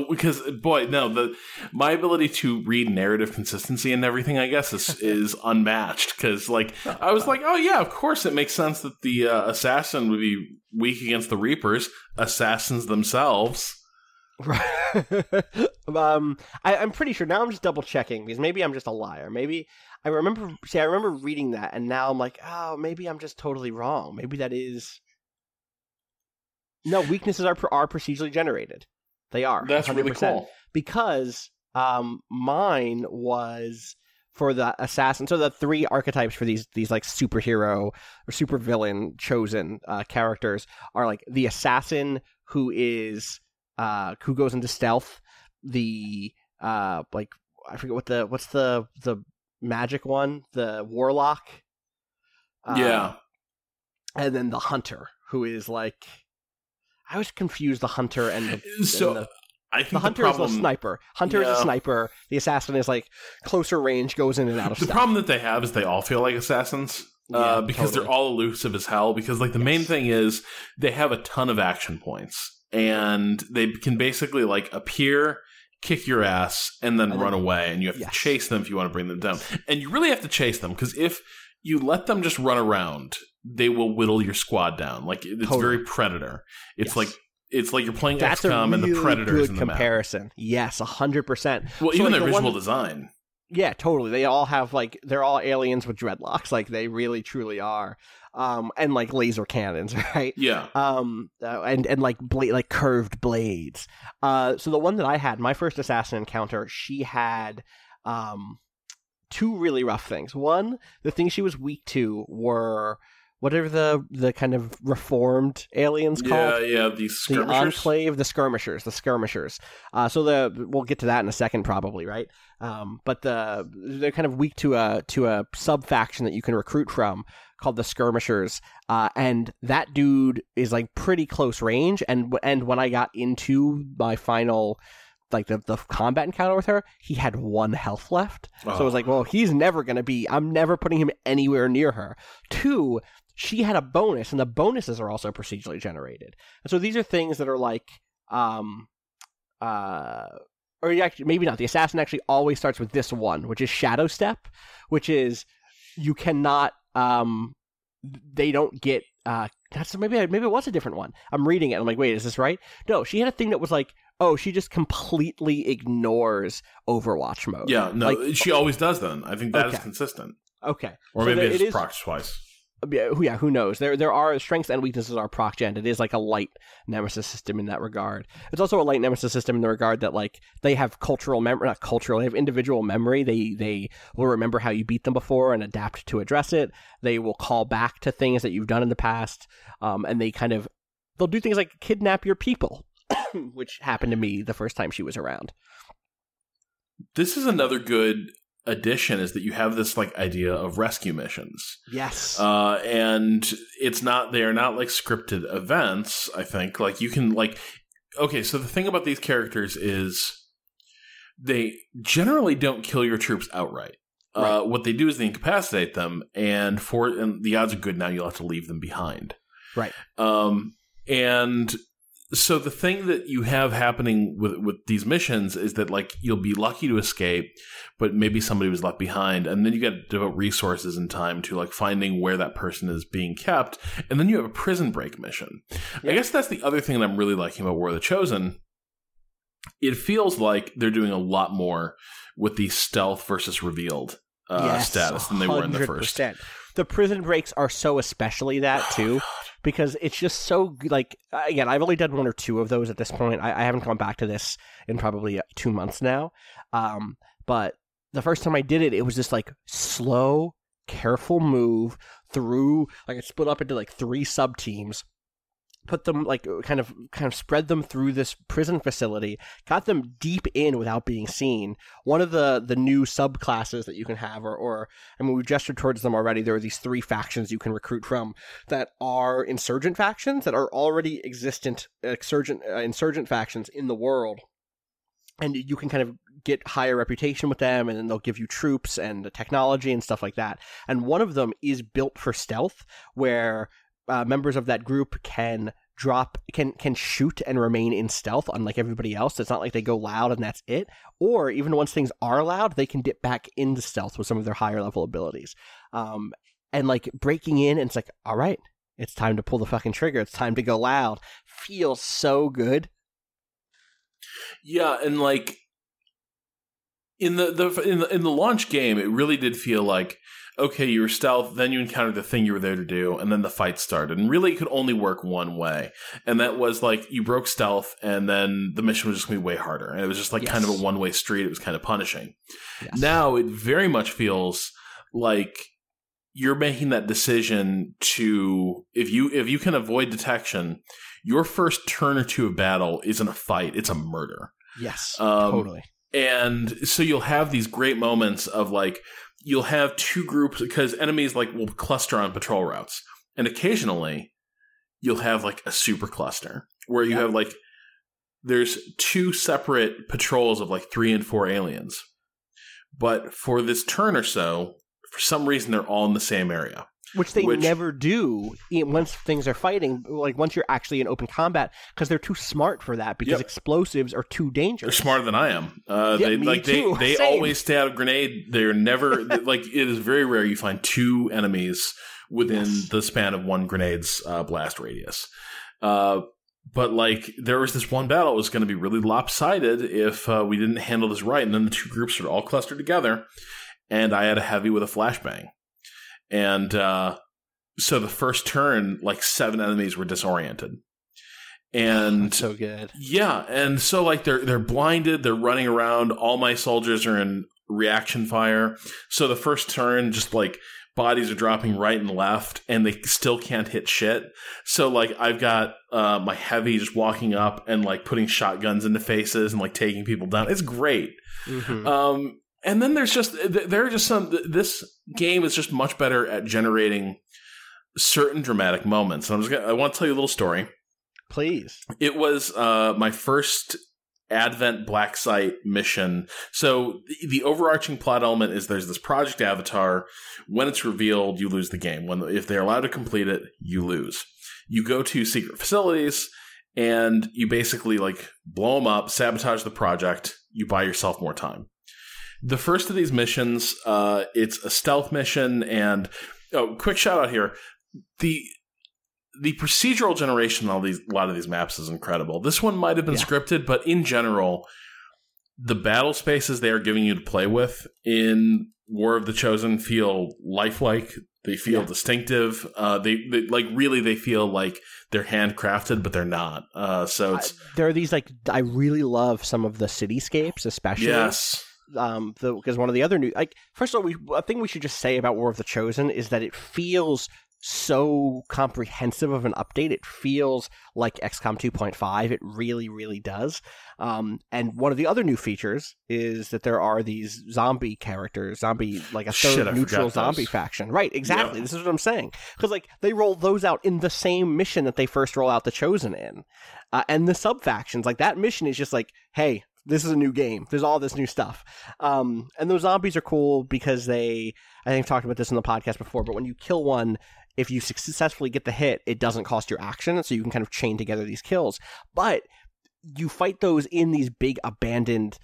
my ability to read narrative consistency and everything, I guess, is unmatched. Because I was like, oh yeah, of course it makes sense that the assassin would be weak against the Reapers, assassins themselves. Right. I'm pretty sure now. I'm just double checking because maybe I'm just a liar. Maybe I remember reading that, and now I'm like, oh, maybe I'm just totally wrong. Maybe that is. No, weaknesses are procedurally generated. They are. That's 100%. Really cool. Because mine was for the assassin. So the three archetypes for these like superhero or supervillain chosen characters are like the assassin who goes into stealth. The I forget what's the magic one, the warlock. Yeah. And then the hunter who is like. I was confused. The hunter and I think the hunter is the sniper. Hunter is a sniper. The assassin is like closer range, goes in and out of stuff. The problem that they have is they all feel like assassins because they're all elusive as hell. Because the main thing is they have a ton of action points and they can basically appear, kick your ass, and then run away. And you have to chase them if you want to bring them down. And you really have to chase them because if you let them just run around, they will whittle your squad down. It's very Predator. It's like you're playing XCOM and the Predators in the comparison. Map. Yes, 100%. Well, even their visual design. Yeah, totally. They all have they're all aliens with dreadlocks. They really truly are. And laser cannons, right? Yeah. And curved blades. So the one that I had, my first assassin encounter, she had two really rough things. One, the things she was weak to were whatever the kind of reformed aliens called. Yeah, these skirmishers. The Enclave, the skirmishers. So we'll get to that in a second, probably, right? But they're kind of weak to a sub faction that you can recruit from called the skirmishers, and that dude is pretty close range. And when I got into my final. The combat encounter with her, he had 1 health left. So I was like, well, he's never going to be... I'm never putting him anywhere near her. 2, she had a bonus, and the bonuses are also procedurally generated. And so these are things that are or actually, maybe not. The assassin actually always starts with this one, which is Shadow Step, which is you cannot... they don't get... maybe it was a different one. I'm reading it. I'm like, wait, is this right? No, she had a thing that was she just completely ignores Overwatch mode. Yeah, no, she always does then. I think that is consistent. Okay. Or maybe it's proc twice. Yeah, who knows? There are strengths and weaknesses are proc gen. It is a light Nemesis system in that regard. It's also a light Nemesis system in the regard that they have cultural memory, not cultural, they have individual memory. They will remember how you beat them before and adapt to address it. They will call back to things that you've done in the past. And they'll do things like kidnap your people, which happened to me the first time she was around. This is another good addition, is that you have this idea of rescue missions. Yes. And they are not scripted events, I think. You can okay, so the thing about these characters is they generally don't kill your troops outright. Right. What they do is they incapacitate them, and the odds are good now you'll have to leave them behind. Right. And so the thing that you have happening with these missions is that you'll be lucky to escape, but maybe somebody was left behind, and then you got to devote resources and time to finding where that person is being kept, and then you have a prison break mission. Yeah. I guess that's the other thing that I'm really liking about War of the Chosen. It feels like they're doing a lot more with the stealth versus revealed status than they were in the first. The prison breaks are so especially that too. Because it's just so, again, I've only done 1 or 2 of those at this point. I haven't gone back to this in probably 2 months now. But the first time I did it, it was this, slow, careful move through, it split up into, 3 sub-teams. put them like kind of spread them through this prison facility, got them deep in without being seen. One of the new subclasses that you can have, or I mean, we've gestured towards them already. There are these 3 factions you can recruit from that are insurgent factions that are already existent insurgent factions in the world. And you can kind of get higher reputation with them, and then they'll give you troops and technology and stuff like that. And one of them is built for stealth, where members of that group can shoot and remain in stealth, unlike everybody else. It's not like they go loud and that's it. Or even once things are loud, they can dip back into stealth with some of their higher level abilities. And like breaking in, and it's like, all right, it's time to pull the fucking trigger. It's time to go loud. Feels so good. Yeah, and like in the launch game, it really did feel like, okay, you were stealth, then you encountered the thing you were there to do, and then the fight started. And really, it could only work one way. And that was like, you broke stealth, and then the mission was just going to be way harder. And it was just like kind of a one-way street. It was kind of punishing. Yes. Now, it very much feels like you're making that decision to, if you can avoid detection, your first turn or two of battle isn't a fight, it's a murder. Yes, totally. And so you'll have these great moments of like, you'll have 2 groups, because enemies like will cluster on patrol routes. And occasionally you'll have like a super cluster where you have like, there's 2 separate patrols of like 3 and 4 aliens. But for this turn or so, for some reason, they're all in the same area. Which they never do once things are fighting, like once you're actually in open combat, because they're too smart for that, because explosives are too dangerous. They're smarter than I am. They always stay out of grenade. They're never, like, it is very rare you find 2 enemies within the span of 1 grenade's blast radius. But like, there was this one battle that was going to be really lopsided if we didn't handle this right, and then the 2 groups would all cluster together, and I had a heavy with a flashbang. And so the first turn, like 7 enemies were disoriented. And so good. Yeah, and so like they're blinded, they're running around, all my soldiers are in reaction fire. So the first turn, just like bodies are dropping right and left, and they still can't hit shit. So like I've got my heavy just walking up and like putting shotguns into faces and like taking people down. It's great. Mm-hmm. And then there are just some, this game is just much better at generating certain dramatic moments. And I want to tell you a little story. Please. It was my first Advent Black Site mission. So the overarching plot element is there's this Project Avatar. When it's revealed, you lose the game. If they're allowed to complete it, you lose. You go to secret facilities, and you basically like blow them up, sabotage the project. You buy yourself more time. The first of these missions, it's a stealth mission, and quick shout out here: the procedural generation on a lot of these maps is incredible. This one might have been scripted, but in general, the battle spaces they are giving you to play with in War of the Chosen feel lifelike. They feel distinctive. They feel like they're handcrafted, but they're not. There are these like, I really love some of the cityscapes, especially. Yes. Because one of the other new, like, first of all, a thing we should just say about War of the Chosen is that it feels so comprehensive of an update. It feels like XCOM 2.5. It really, really does. And one of the other new features is that there are these zombie characters, like a third neutral zombie faction. Right, exactly. Yep. This is what I'm saying. Because like they roll those out in the same mission that they first roll out the Chosen in. And the sub-factions, like that mission is just like, hey, this is a new game. There's all this new stuff. And those zombies are cool because I think I've talked about this in the podcast before, but when you kill one, if you successfully get the hit, it doesn't cost your action, so you can kind of chain together these kills. But you fight those in these big abandoned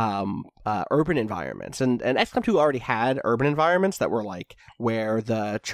urban environments. And XCOM 2 already had urban environments that were like where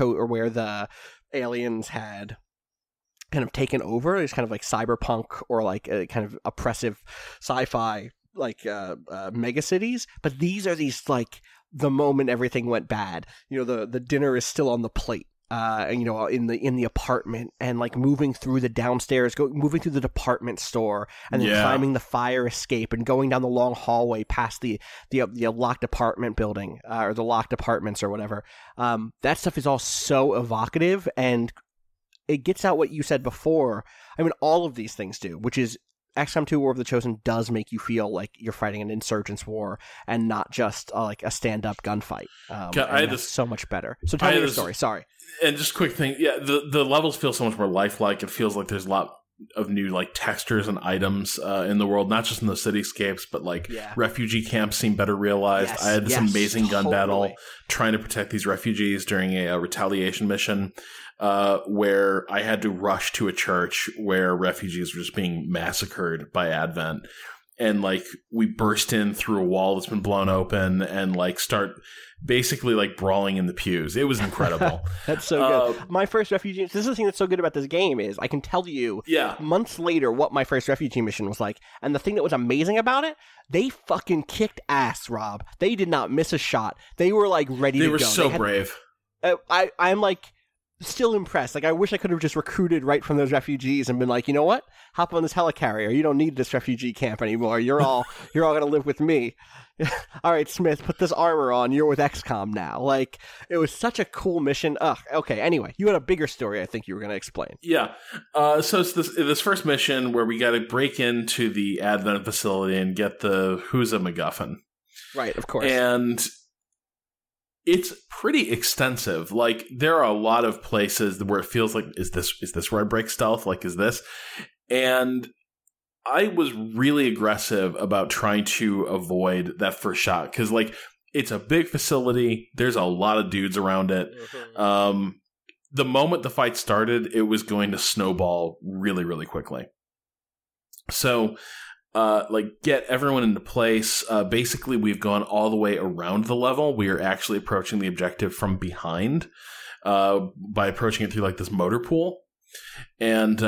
the aliens had kind of taken over. It's kind of like cyberpunk or like a kind of oppressive sci-fi like mega cities. But these are these like the moment everything went bad. You know, the dinner is still on the plate. You know, in the apartment, and like moving through the downstairs, moving through the department store, and then climbing the fire escape, and going down the long hallway past the locked apartment building or the locked apartments or whatever. That stuff is all so evocative, and it gets out what you said before. I mean, all of these things do, which is XCOM 2 War of the Chosen does make you feel like you're fighting an insurgents war and not just like a stand-up gunfight. That's so much better. So tell me your story. Sorry. And just quick thing, yeah, the levels feel so much more lifelike. It feels like there's a lot of new like textures and items in the world, not just in the cityscapes, but like refugee camps seem better realized. I had this amazing gun battle trying to protect these refugees during a retaliation mission where I had to rush to a church where refugees were just being massacred by Advent. And like we burst in through a wall that's been blown open and like start basically like brawling in the pews. It was incredible. That's so good. My first refugee. This is the thing that's so good about this game is I can tell you months later what my first refugee mission was like. And the thing that was amazing about it, they fucking kicked ass, Rob. They did not miss a shot. They were like ready to go. They were so brave. I'm like still impressed. Like I wish I could have just recruited right from those refugees and been like, you know what? Hop on this helicarrier. You don't need this refugee camp anymore. You're all gonna live with me. All right, Smith, put this armor on. You're with XCOM now. Like it was such a cool mission. Ugh. Okay. Anyway, you had a bigger story. I think you were gonna explain. Yeah. So it's this first mission where we got to break into the Advent facility and get the Who's a MacGuffin. Right. Of course. And it's pretty extensive. Like there are a lot of places where it feels like, is this where I break stealth? Like, is this? And I was really aggressive about trying to avoid that first shot because like it's a big facility. There's a lot of dudes around it. Mm-hmm. The moment the fight started, it was going to snowball really, really quickly. So get everyone into place. Basically, we've gone all the way around the level. We are actually approaching the objective from behind by approaching it through like this motor pool. And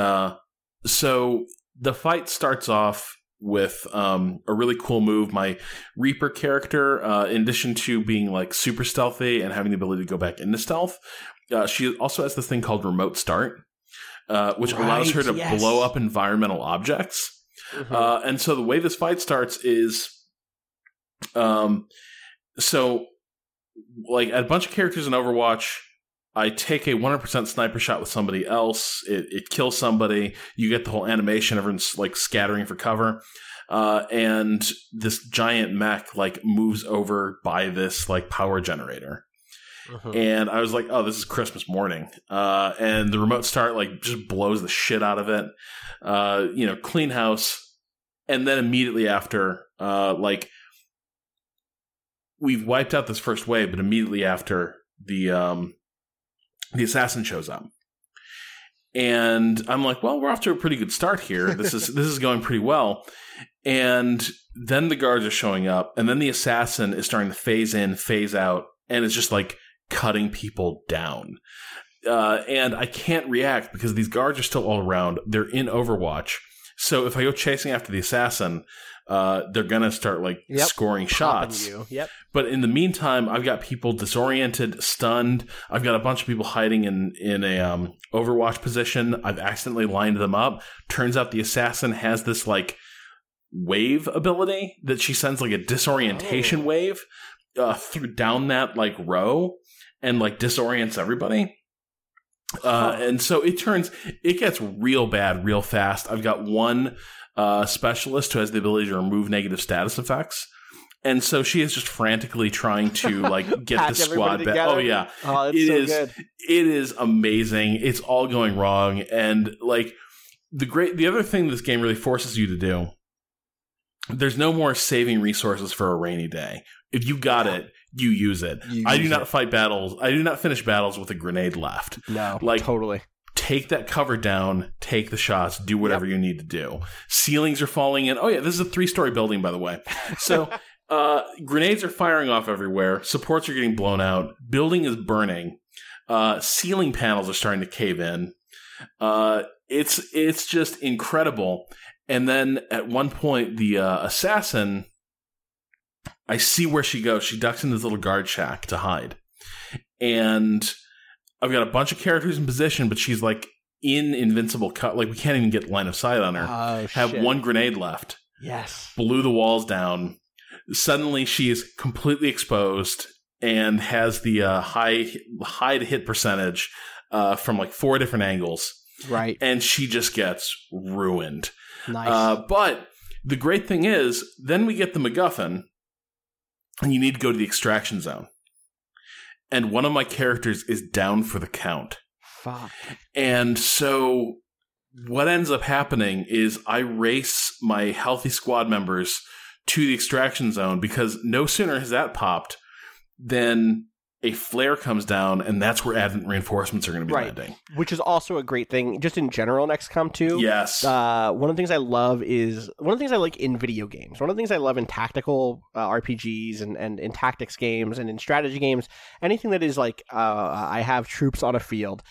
so the fight starts off with a really cool move. My Reaper character, in addition to being like super stealthy and having the ability to go back into stealth, she also has this thing called Remote Start, which allows her to blow up environmental objects. Mm-hmm. And so the way this fight starts is, so like at a bunch of characters in Overwatch, I take a 100% sniper shot with somebody else. It kills somebody. You get the whole animation. Everyone's like scattering for cover. And this giant mech like moves over by this like power generator. Mm-hmm. And I was like, oh, this is Christmas morning. And the Remote Start like just blows the shit out of it. Clean house. And then immediately after, we've wiped out this first wave, but immediately after the assassin shows up. And I'm like, well, we're off to a pretty good start here. This is going pretty well. And then the guards are showing up, and then the assassin is starting to phase in, phase out, and it's just like cutting people down. And I can't react because these guards are still all around. They're in Overwatch. So if I go chasing after the assassin, they're going to start like scoring shots. Yep. But in the meantime, I've got people disoriented, stunned. I've got a bunch of people hiding in a Overwatch position. I've accidentally lined them up. Turns out the assassin has this like wave ability that she sends like a disorientation wave down that like row and like disorients everybody. And so it gets real bad real fast. I've got one specialist who has the ability to remove negative status effects. And so she is just frantically trying to like get the squad back. Oh yeah. Oh, that's good. It is amazing. It's all going wrong. And like the other thing this game really forces you to do, there's no more saving resources for a rainy day. If you got it, you use it. I do not fight battles. I do not finish battles with a grenade left. No, like totally. Take that cover down, take the shots, do whatever you need to do. Ceilings are falling in. Oh yeah, this is a 3-story building, by the way. So grenades are firing off everywhere. Supports are getting blown out. Building is burning. Ceiling panels are starting to cave in. It's just incredible. And then at one point, the assassin, I see where she goes. She ducks in this little guard shack to hide. And I've got a bunch of characters in position, but she's like in invincible cut. Like we can't even get line of sight on her. Oh, have one grenade left. Yes. Blew the walls down. Suddenly she is completely exposed and has the high hit percentage. from like 4 different angles. Right. And she just gets ruined. Nice. But the great thing is, then we get the MacGuffin, and you need to go to the extraction zone. And one of my characters is down for the count. Fuck. And so what ends up happening is I race my healthy squad members to the extraction zone, because no sooner has that popped than a flare comes down, and that's where Advent reinforcements are going to be landing. Which is also a great thing, just in general in XCOM 2. Yes. One of the things I love is, one of the things I like in video games, one of the things I love in tactical RPGs and in tactics games and in strategy games, anything that is like, I have troops on a field,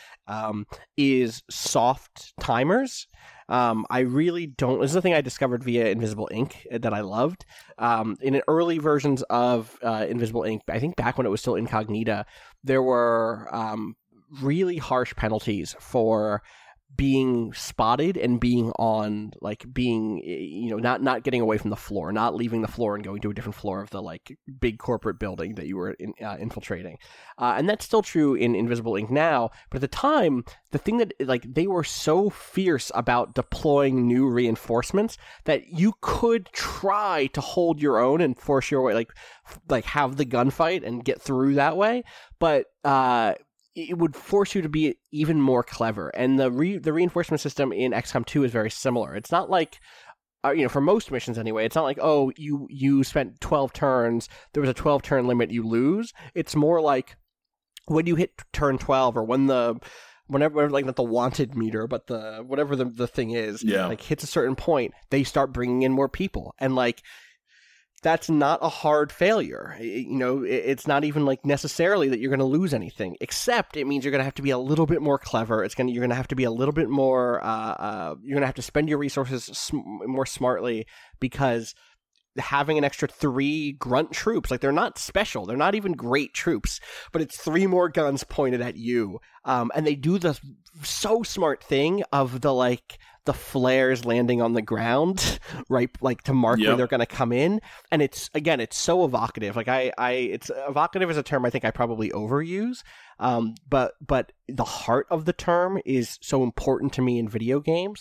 is soft timers. I really don't. This is the thing I discovered via Invisible Ink that I loved. In early versions of Invisible Ink, I think back when it was still Incognita, there were really harsh penalties for being spotted and being on, like, being, you know, not getting away from the floor, not leaving the floor and going to a different floor of the, like, big corporate building that you were infiltrating. And that's still true in Invisible Ink now, but at the time, the thing that, like, they were so fierce about deploying new reinforcements that you could try to hold your own and force your way, like have the gunfight and get through that way, but it would force you to be even more clever. And the reinforcement system in XCOM 2 is very similar. It's not like, you know, for most missions anyway, it's not like, oh, you spent 12 turns, there was a 12-turn limit, you lose. It's more like when you hit turn 12, or whenever, like, not the wanted meter, but whatever the thing is, like, hits a certain point, they start bringing in more people. And, like, that's not a hard failure. You know, it's not even like necessarily that you're going to lose anything, except it means you're going to have to be a little bit more clever. You're going to have to be a little bit more, you're going to have to spend your resources more smartly, because having an extra 3 grunt troops, like, they're not special, they're not even great troops, but it's 3 more guns pointed at you. And they do the so smart thing of the flares landing on the ground, right? Like, to mark where they're going to come in. And it's so evocative. Like, it's evocative is a term I think I probably overuse. But the heart of the term is so important to me in video games.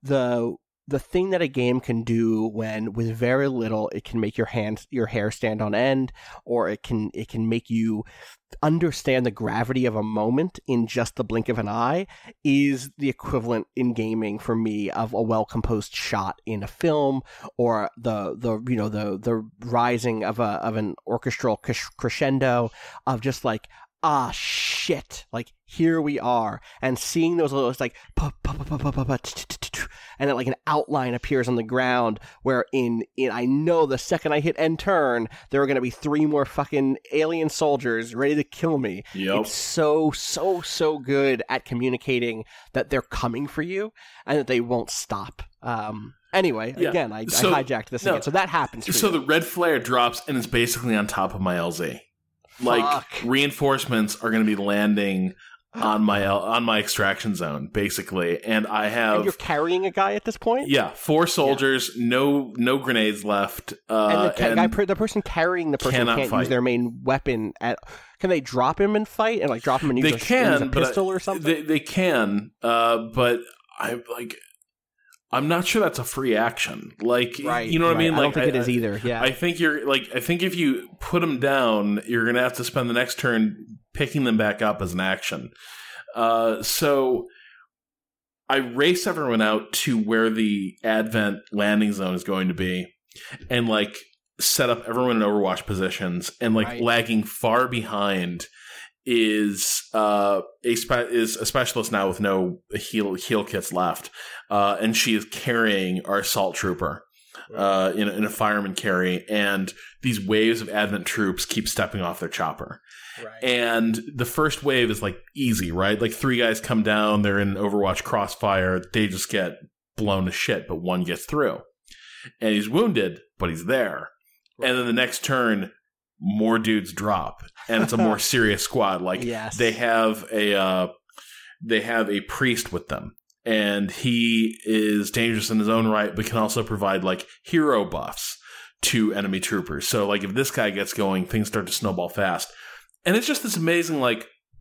The thing that a game can do when, with very little, it can make your hair stand on end, or it can make you understand the gravity of a moment in just the blink of an eye, is the equivalent in gaming for me of a well-composed shot in a film, or the rising of an orchestral crescendo of just like, ah, shit, like, here we are, and seeing those little, like, and then, like, an outline appears on the ground, where in I know the second I hit end turn, there are going to be 3 more fucking alien soldiers ready to kill me. Yep. It's so good at communicating that they're coming for you, and that they won't stop. Anyway, again, I hijacked this again, so that happens for you. The red flare drops, and it's basically on top of my LZ. Like, reinforcements are going to be landing on my extraction zone, basically, and I have. And you're carrying a guy at this point. Yeah, 4 soldiers, no grenades left, and the person carrying the person can't use their main weapon at. Can they drop him and fight, and like drop him and use a pistol or something? They can, but I'm not sure that's a free action. Like, right, you know what I mean? Like, I don't think it is either. Yeah, I think I think if you put them down, you're going to have to spend the next turn picking them back up as an action. So I race everyone out to where the Advent landing zone is going to be, and like set up everyone in Overwatch positions, and like lagging far behind is a specialist now with no heal kits left, and she is carrying our assault trooper in a fireman carry, and these waves of Advent troops keep stepping off their chopper. Right. And the first wave is like easy, right? Like 3 guys come down, they're in Overwatch crossfire, they just get blown to shit, but one gets through, and he's wounded, but he's there. Right. And then the next turn, more dudes drop, and it's a more serious squad. Like, they have a priest with them, and he is dangerous in his own right, but can also provide like hero buffs to enemy troopers. So like, if this guy gets going, things start to snowball fast, and it's just this amazing, like,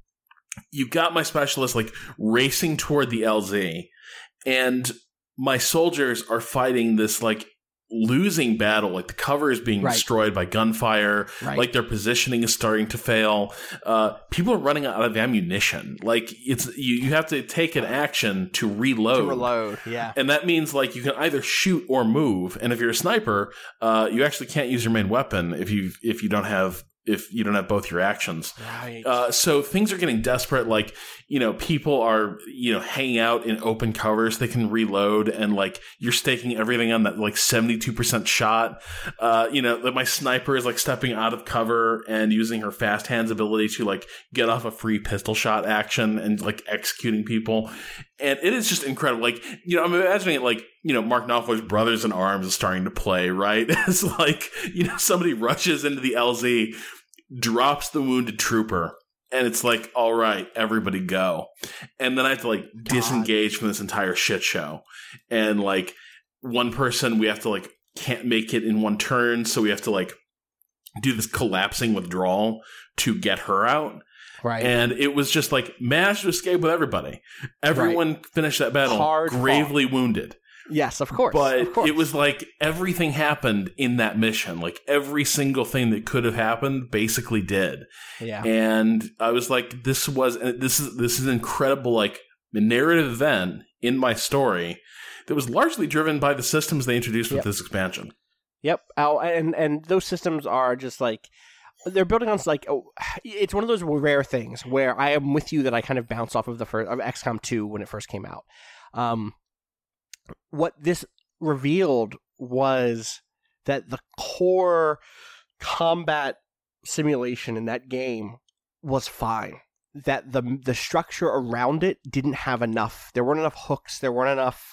you've got my specialist like racing toward the LZ, and my soldiers are fighting this like losing battle. Like the cover is being destroyed by gunfire. Like their positioning is starting to fail. People are running out of ammunition. Like it's you have to take an action to reload. Yeah. And that means like you can either shoot or move. And if you're a sniper, you actually can't use your main weapon if you don't have both your actions. Right. So things are getting desperate. Like, people are, hanging out in open covers. They can reload, and like you're staking everything on that like 72% shot. My sniper is like stepping out of cover and using her fast hands ability to like get off a free pistol shot action and like executing people. And it is just incredible. Like, I'm imagining it like, Mark Knopfler's Brothers in Arms is starting to play, right? It's like, somebody rushes into the LZ, drops the wounded trooper, and it's like, all right, everybody go. And then I have to like disengage from this entire shit show. And like one person, we have to like, can't make it in one turn. So we have to like do this collapsing withdrawal to get her out. Right. And it was just like managed to escape with everybody. Everyone finished that battle gravely wounded. Yes, of course. But it was like everything happened in that mission. Like every single thing that could have happened basically did. Yeah. And I was like, this is an incredible like narrative event in my story that was largely driven by the systems they introduced with this expansion. Yep. And those systems are just like, they're building on like, it's one of those rare things where I am with you that I kind of bounce off of XCOM 2 when it first came out. What this revealed was that the core combat simulation in that game was fine. That the structure around it didn't have enough. There weren't enough hooks. There weren't enough,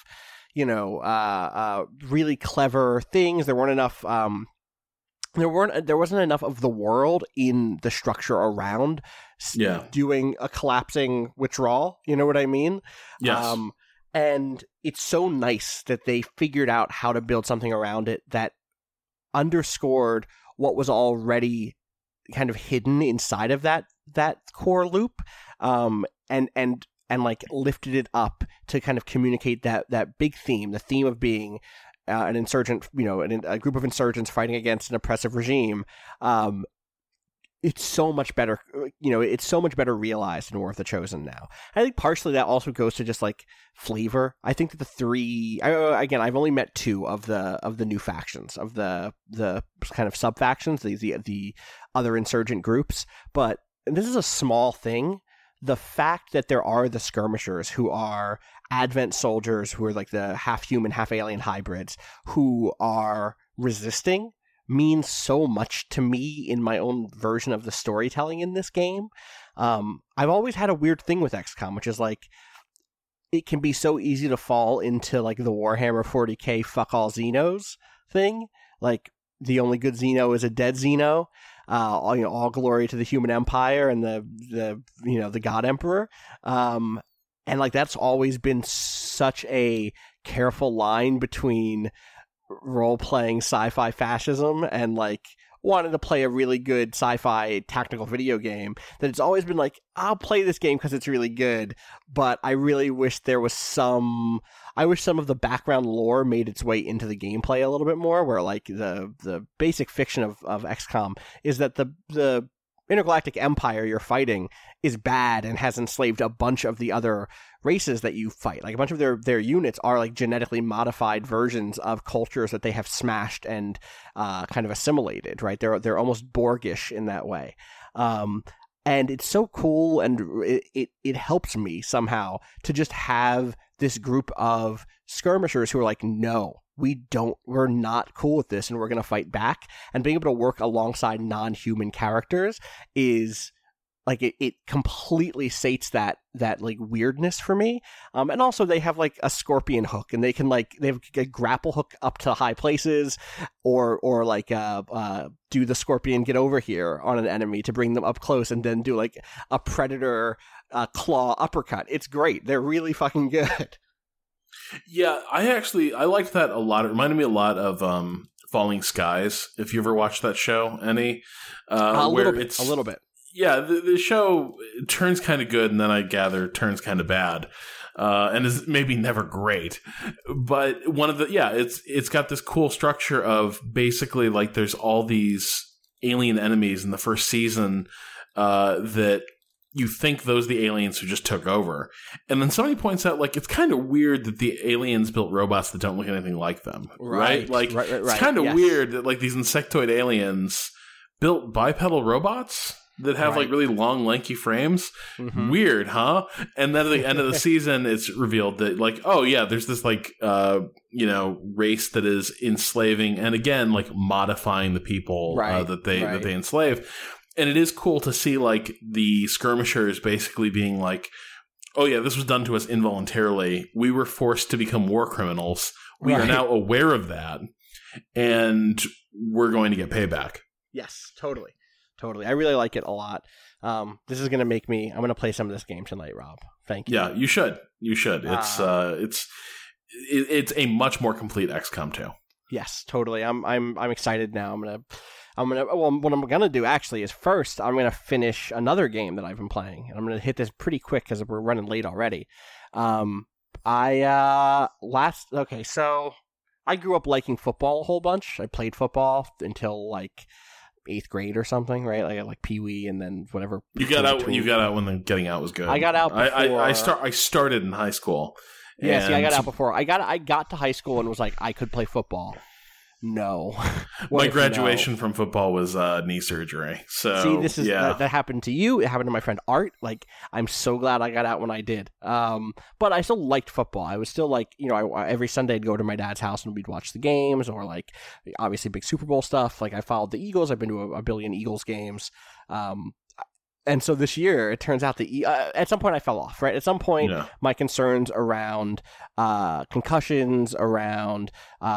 really clever things. There weren't enough. There wasn't enough of the world in the structure around doing a collapsing withdrawal. You know what I mean? Yes. And it's so nice that they figured out how to build something around it that underscored what was already kind of hidden inside of that core loop, and like lifted it up to kind of communicate that big theme, the theme of being an insurgent, a group of insurgents fighting against an oppressive regime. It's so much better, it's so much better realized in War of the Chosen now. I think partially that also goes to just like flavor. I think that the three, again, I've only met two of the new factions, of the kind of sub factions, the other insurgent groups, but this is a small thing. The fact that there are the skirmishers who are Advent soldiers, who are like the half human, half alien hybrids, who are resisting, means so much to me in my own version of the storytelling in this game. I've always had a weird thing with XCOM, which is like, it can be so easy to fall into like the Warhammer 40k fuck all Xenos thing. Like, the only good Xeno is a dead Xeno. All glory to the human empire and the God Emperor. And like, that's always been such a careful line between role-playing sci-fi fascism and like wanting to play a really good sci-fi tactical video game, that it's always been like, I'll play this game because it's really good, but I really wish there was some of the background lore made its way into the gameplay a little bit more, where like the basic fiction of XCOM is that the intergalactic empire you're fighting is bad and has enslaved a bunch of the other races that you fight. Like, a bunch of their units are like genetically modified versions of cultures that they have smashed and kind of assimilated, right? They're almost Borgish in that way. And it's so cool, and it helps me somehow to just have this group of skirmishers who are like, no, we're not cool with this, and we're going to fight back. And being able to work alongside non-human characters is like, it completely sates that like weirdness for me. And also they have like a scorpion hook, and they have a grapple hook up to high places, or like do the scorpion get over here on an enemy to bring them up close, and then do like a predator claw uppercut. It's great. They're really fucking good. Yeah, I liked that a lot. It reminded me a lot of Falling Skies, if you ever watched that show, any. A little bit. Yeah, the show turns kind of good, and then I gather turns kind of bad, and is maybe never great. But it's got this cool structure of basically like there's all these alien enemies in the first season that you think those are the aliens who just took over. And then somebody points out, like, it's kind of weird that the aliens built robots that don't look anything like them. Right? Like, it's kind of weird that, like, these insectoid aliens built bipedal robots that have, like, really long, lanky frames. Mm-hmm. Weird, huh? And then at the end of the season, it's revealed that, like, oh, yeah, there's this, like, race that is enslaving and, again, like, modifying the people that they enslave. And it is cool to see, like, the skirmishers basically being like, oh, yeah, this was done to us involuntarily. We were forced to become war criminals. We are now aware of that, and we're going to get payback. Yes, totally. I really like it a lot. This is going to make me... I'm going to play some of this game tonight, Rob. Thank you. Yeah, you should. It's a much more complete XCOM 2. Yes, totally. I'm excited now. What I'm gonna do actually is first I'm gonna finish another game that I've been playing, and I'm gonna hit this pretty quick because we're running late already. So I grew up liking football a whole bunch. I played football until like 8th grade or something, right? Like Pee Wee, and then whatever. You got out when the getting out was good. I got out before. I started in high school. Yeah, see, I got out before. I got to high school and was like, I could play football. No. My graduation from football was knee surgery. So see, this is that happened to you. It happened to my friend Art. Like, I'm so glad I got out when I did. But I still liked football. I was still like, every Sunday I'd go to my dad's house and we'd watch the games, or like obviously big Super Bowl stuff. Like, I followed the Eagles. I've been to a billion Eagles games. And so this year, it turns out that at some point I fell off, right? At some point, my concerns around concussions, around,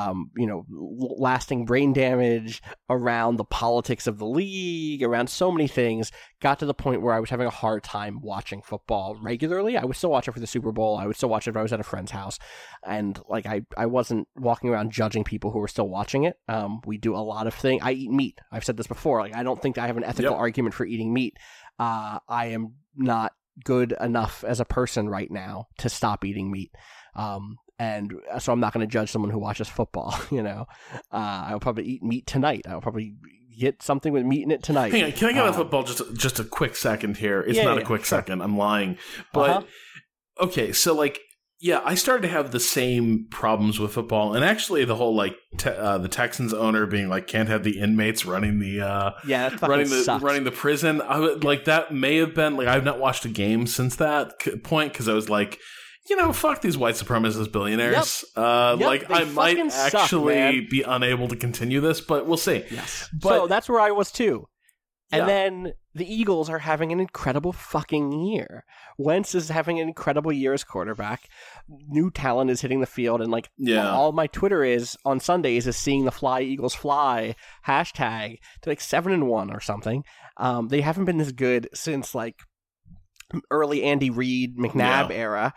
lasting brain damage, around the politics of the league, around so many things, got to the point where I was having a hard time watching football regularly. I would still watch it for the Super Bowl. I would still watch it if I was at a friend's house. And, like, I wasn't walking around judging people who were still watching it. We do a lot of things. I eat meat. I've said this before. Like, I don't think I have an ethical argument for eating meat. I am not good enough as a person right now to stop eating meat. And so I'm not going to judge someone who watches football, I'll probably eat meat tonight. I'll probably get something with meat in it tonight. Hang on, can I get on football just a quick second here? It's not a quick second. I'm lying. But, okay, so, like, yeah, I started to have the same problems with football, and actually the whole the Texans owner being like, can't have the inmates running the running the prison. That may have been like, I've not watched a game since that point because I was like, fuck these white supremacist billionaires. I might actually be unable to continue this, but we'll see. Yes, so that's where I was too. And then the Eagles are having an incredible fucking year. Wentz is having an incredible year as quarterback. New talent is hitting the field. And, all my Twitter is on Sundays is seeing the Fly Eagles Fly hashtag to 7-1 or something. They haven't been this good since, early Andy Reid, McNabb era.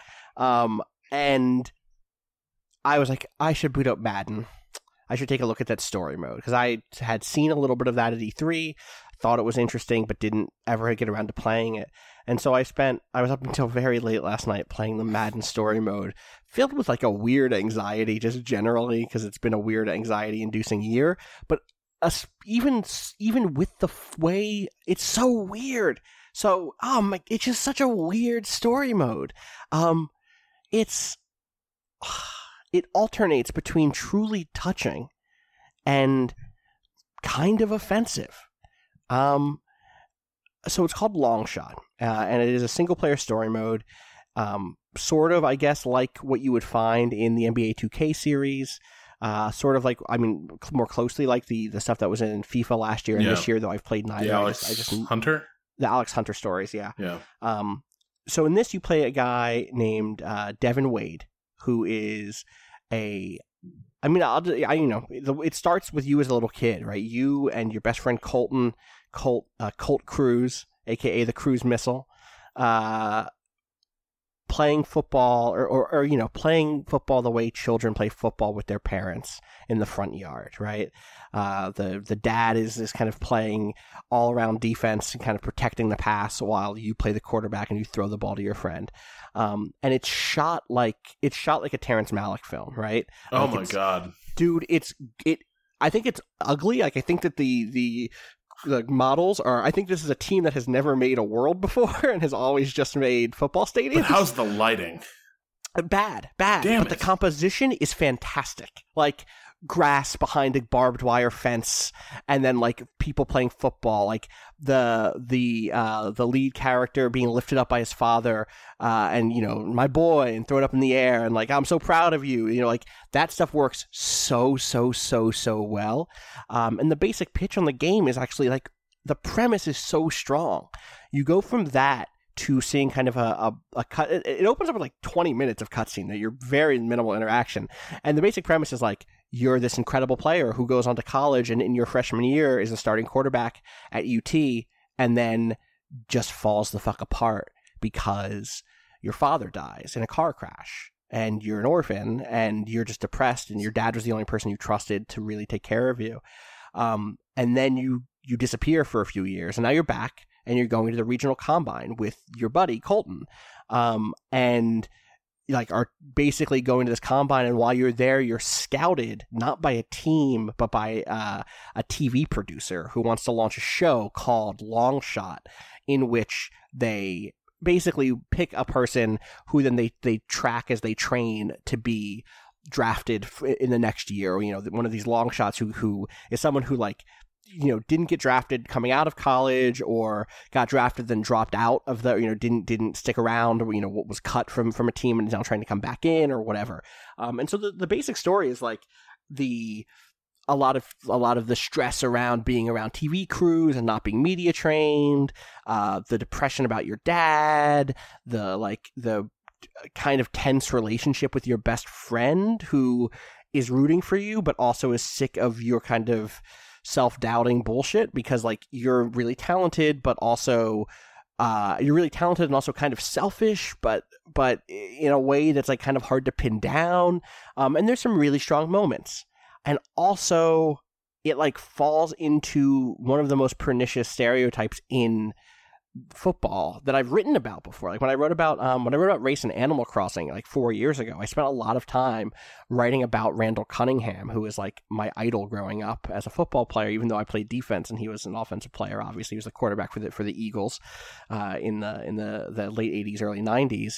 And I was like, I should boot up Madden. I should take a look at that story mode. Because I had seen a little bit of that at E3. Thought it was interesting, but didn't ever get around to playing it. And so I was up until very late last night playing the Madden story mode, filled with a weird anxiety just generally, because it's been a weird anxiety-inducing year. But even with the way, it's so weird. So, it's just such a weird story mode. It alternates between truly touching and kind of offensive. So it's called Long Shot, and it is a single-player story mode, sort of, I guess, like what you would find in the NBA 2K series, sort of more closely like the stuff that was in FIFA last year and this year, though I've played neither. Hunter? The Alex Hunter stories, yeah. Yeah. So in this, you play a guy named Devin Wade, who is it starts with you as a little kid, right? You and your best friend Colt Cruz, a.k.a. the Cruise Missile, playing football or you know, playing football the way children play football with their parents in the front yard, right? The dad is kind of playing all around defense and kind of protecting the pass while you play the quarterback and you throw the ball to your friend. And it's shot like a Terrence Malick film, right? Oh my God, dude! I think it's ugly. Like, I think that the models are. I think this is a team that has never made a world before and has always just made football stadiums. But how's the lighting? Bad. Damn but it. The composition is fantastic. Like, grass behind a barbed wire fence, and then like people playing football, like the lead character being lifted up by his father, and you know, my boy, and throw it up in the air, and like, I'm so proud of you, you know, like that stuff works so well. And the basic pitch on the game is actually like, the premise is so strong. You go from that to seeing kind of a cut. It opens up with like 20 minutes of cutscene that you're very minimal interaction. And the basic premise is like, you're this incredible player who goes on to college and in your freshman year is a starting quarterback at UT, and then just falls the fuck apart because your father dies in a car crash and you're an orphan and you're just depressed and your dad was the only person you trusted to really take care of you. And then you disappear for a few years, and now you're back and you're going to the regional combine with your buddy Colton, and like are basically going to this combine. And while you're there, you're scouted not by a team but by a TV producer who wants to launch a show called Long Shot, in which they basically pick a person who then they track as they train to be drafted in the next year. You know, one of these long shots who is someone who, like, you know, didn't get drafted coming out of college, or got drafted then dropped out of the, you know, didn't stick around, or, you know, what was cut from a team and is now trying to come back in or whatever. And so the basic story is like a lot of the stress around being around TV crews and not being media trained, the depression about your dad, the kind of tense relationship with your best friend who is rooting for you but also is sick of your kind of self-doubting bullshit, because like you're really talented but also you're really talented and also kind of selfish, but in a way that's like kind of hard to pin down. And there's some really strong moments, and also it like falls into one of the most pernicious stereotypes in football that I've written about before. Like when I wrote about race and Animal Crossing like 4 years ago, I spent a lot of time writing about Randall Cunningham, who was like my idol growing up as a football player, even though I played defense and he was an offensive player. Obviously, he was the quarterback for the Eagles in the late 80s, early 90s.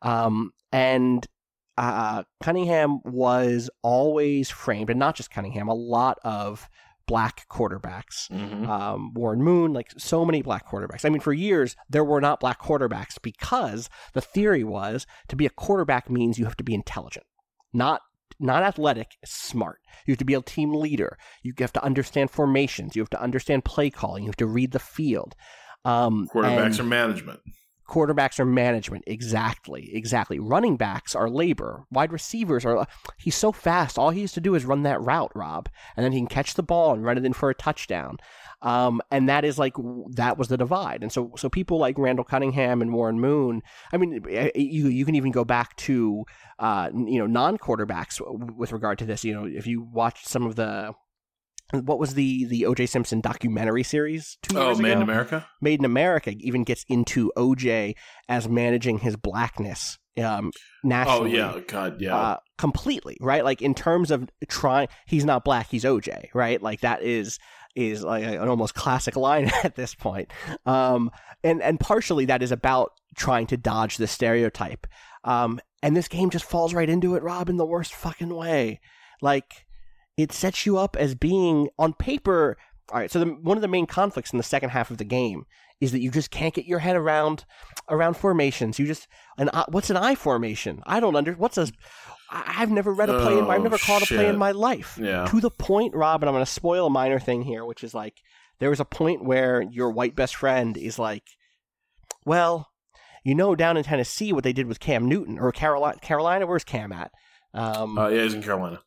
And Cunningham was always framed, and not just Cunningham, a lot of black quarterbacks. Warren Moon, like so many black quarterbacks. I mean, for years, there were not black quarterbacks because the theory was to be a quarterback means you have to be intelligent, not athletic, smart. You have to be a team leader. You have to understand formations. You have to understand play calling. You have to read the field. Quarterbacks are management. Quarterbacks are management. Exactly. Running backs are labor. Wide receivers are... He's so fast. All he has to do is run that route, Rob. And then he can catch the ball and run it in for a touchdown. And that is like... That was the divide. And so people like Randall Cunningham and Warren Moon... I mean, you can even go back to, non-quarterbacks with regard to this. You know, if you watch some of the... What was the O.J. Simpson documentary series 2 years ago? Made in America? Made in America even gets into O.J. as managing his blackness nationally. Oh, yeah. God, yeah. Completely, right? Like, in terms of trying... He's not black, he's O.J., right? Like, that is like an almost classic line at this point. And partially that is about trying to dodge the stereotype. And this game just falls right into it, Rob, in the worst fucking way. Like... It sets you up as being, on paper... All right, so one of the main conflicts in the second half of the game is that you just can't get your head around formations. You just... what's an I formation? I don't I've never read a play I've never called a play in my life. Yeah. To the point, Rob, and I'm going to spoil a minor thing here, which is like, there was a point where your white best friend is like, well, you know, down in Tennessee what they did with Cam Newton, or Carolina, where's Cam at? Yeah, he's in Carolina.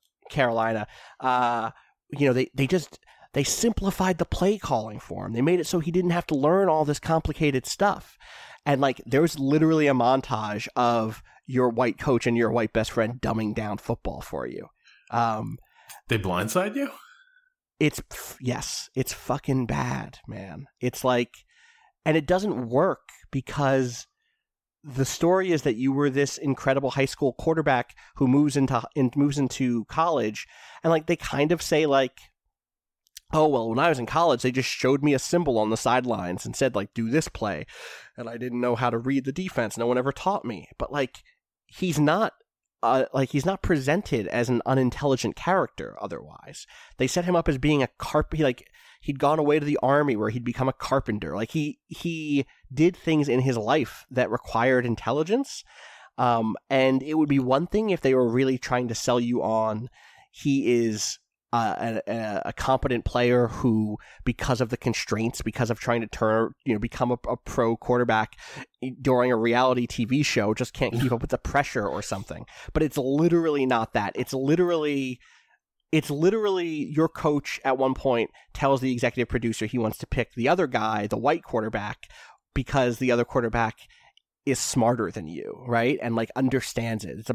They simplified the play calling for him. They made it so he didn't have to learn all this complicated stuff. And like there's literally a montage of your white coach and your white best friend dumbing down football for you. They blindside you? It's fucking bad, man. It's like, and it doesn't work because the story is that you were this incredible high school quarterback who moves into college, and like they kind of say like, oh, well, when I was in college, they just showed me a symbol on the sidelines and said, like, do this play. And I didn't know how to read the defense. No one ever taught me. But, like, he's not presented as an unintelligent character otherwise. They set him up as being a he'd gone away to the army where he'd become a carpenter. Like, he did things in his life that required intelligence. And it would be one thing if they were really trying to sell you on he is a competent player who, because of the constraints, because of trying to become a pro quarterback during a reality TV show, just can't keep up with the pressure or something. But it's literally not that. It's literally your coach at one point tells the executive producer he wants to pick the other guy, the white quarterback, because the other quarterback is smarter than you, right? And like understands it.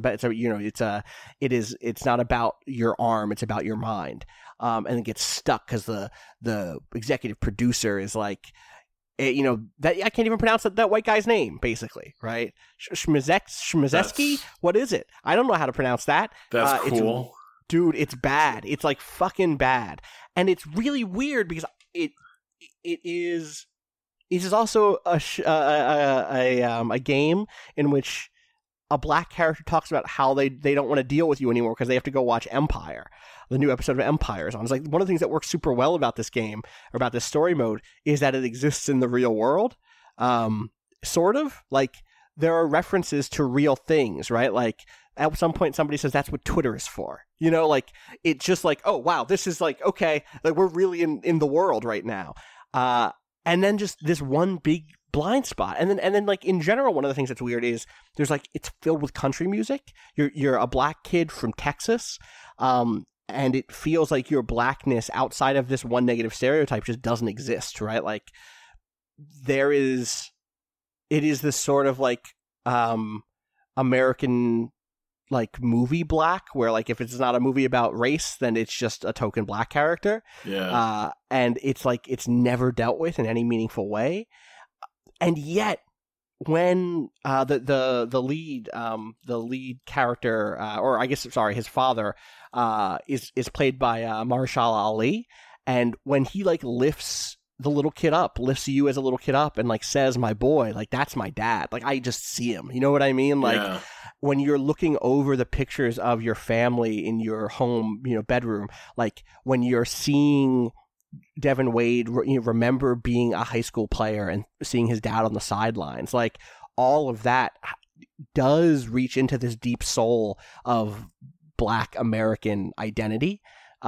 It's not about your arm, it's about your mind. And it gets stuck because the executive producer is like, that I can't even pronounce that white guy's name, basically, right? Schmizeski? What is it? I don't know how to pronounce that. That's cool. Dude, it's bad. It's like fucking bad. And it's really weird because it is also a game in which a black character talks about how they don't want to deal with you anymore because they have to go watch Empire. The new episode of Empire is on. It's like one of the things that works super well about this game, or about this story mode, is that it exists in the real world. Sort of. Like, there are references to real things, right? Like, at some point somebody says that's what Twitter is for. Like, it's just like, oh, wow, this is like, okay, like we're really in the world right now. And then just this one big blind spot. And then like in general, one of the things that's weird is there's like, it's filled with country music. You're a black kid from Texas. And it feels like your blackness outside of this one negative stereotype just doesn't exist, right? Like it is this sort of like, American like movie black, where like if it's not a movie about race, then it's just a token black character. Yeah. And it's like it's never dealt with in any meaningful way. And yet when the lead character, or I guess sorry, his father is played by Mahershala Ali, and when he like lifts you as a little kid up and like says, my boy, like that's my dad. Like I just see him. You know what I mean? Like when you're looking over the pictures of your family in your home, bedroom, like when you're seeing Devin Wade, remember being a high school player and seeing his dad on the sidelines, like all of that does reach into this deep soul of Black American identity.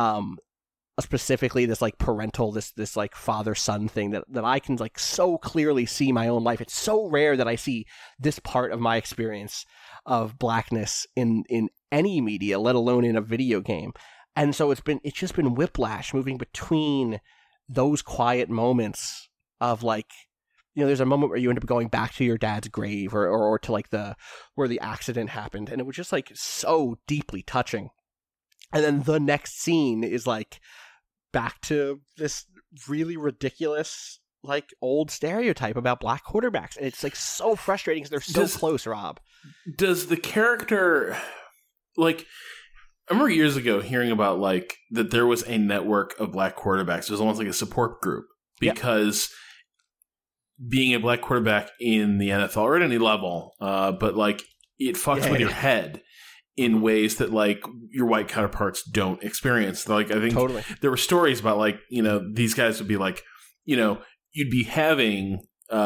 Specifically this like parental, this like father-son thing that I can like so clearly see my own life. It's so rare that I see this part of my experience of blackness in any media, let alone in a video game. And so it's just been whiplash moving between those quiet moments of like, there's a moment where you end up going back to your dad's grave or to like where the accident happened. And it was just like so deeply touching. And then the next scene is like back to this really ridiculous, like old stereotype about black quarterbacks. And it's like so frustrating because they're so close, Rob. Does the character, like, I remember years ago hearing about like that there was a network of black quarterbacks. It was almost like a support group because being a black quarterback in the NFL or at any level, but like it fucks with your head in ways that like your white counterparts don't experience. Like I think there were stories about like, these guys would be like, you'd be having,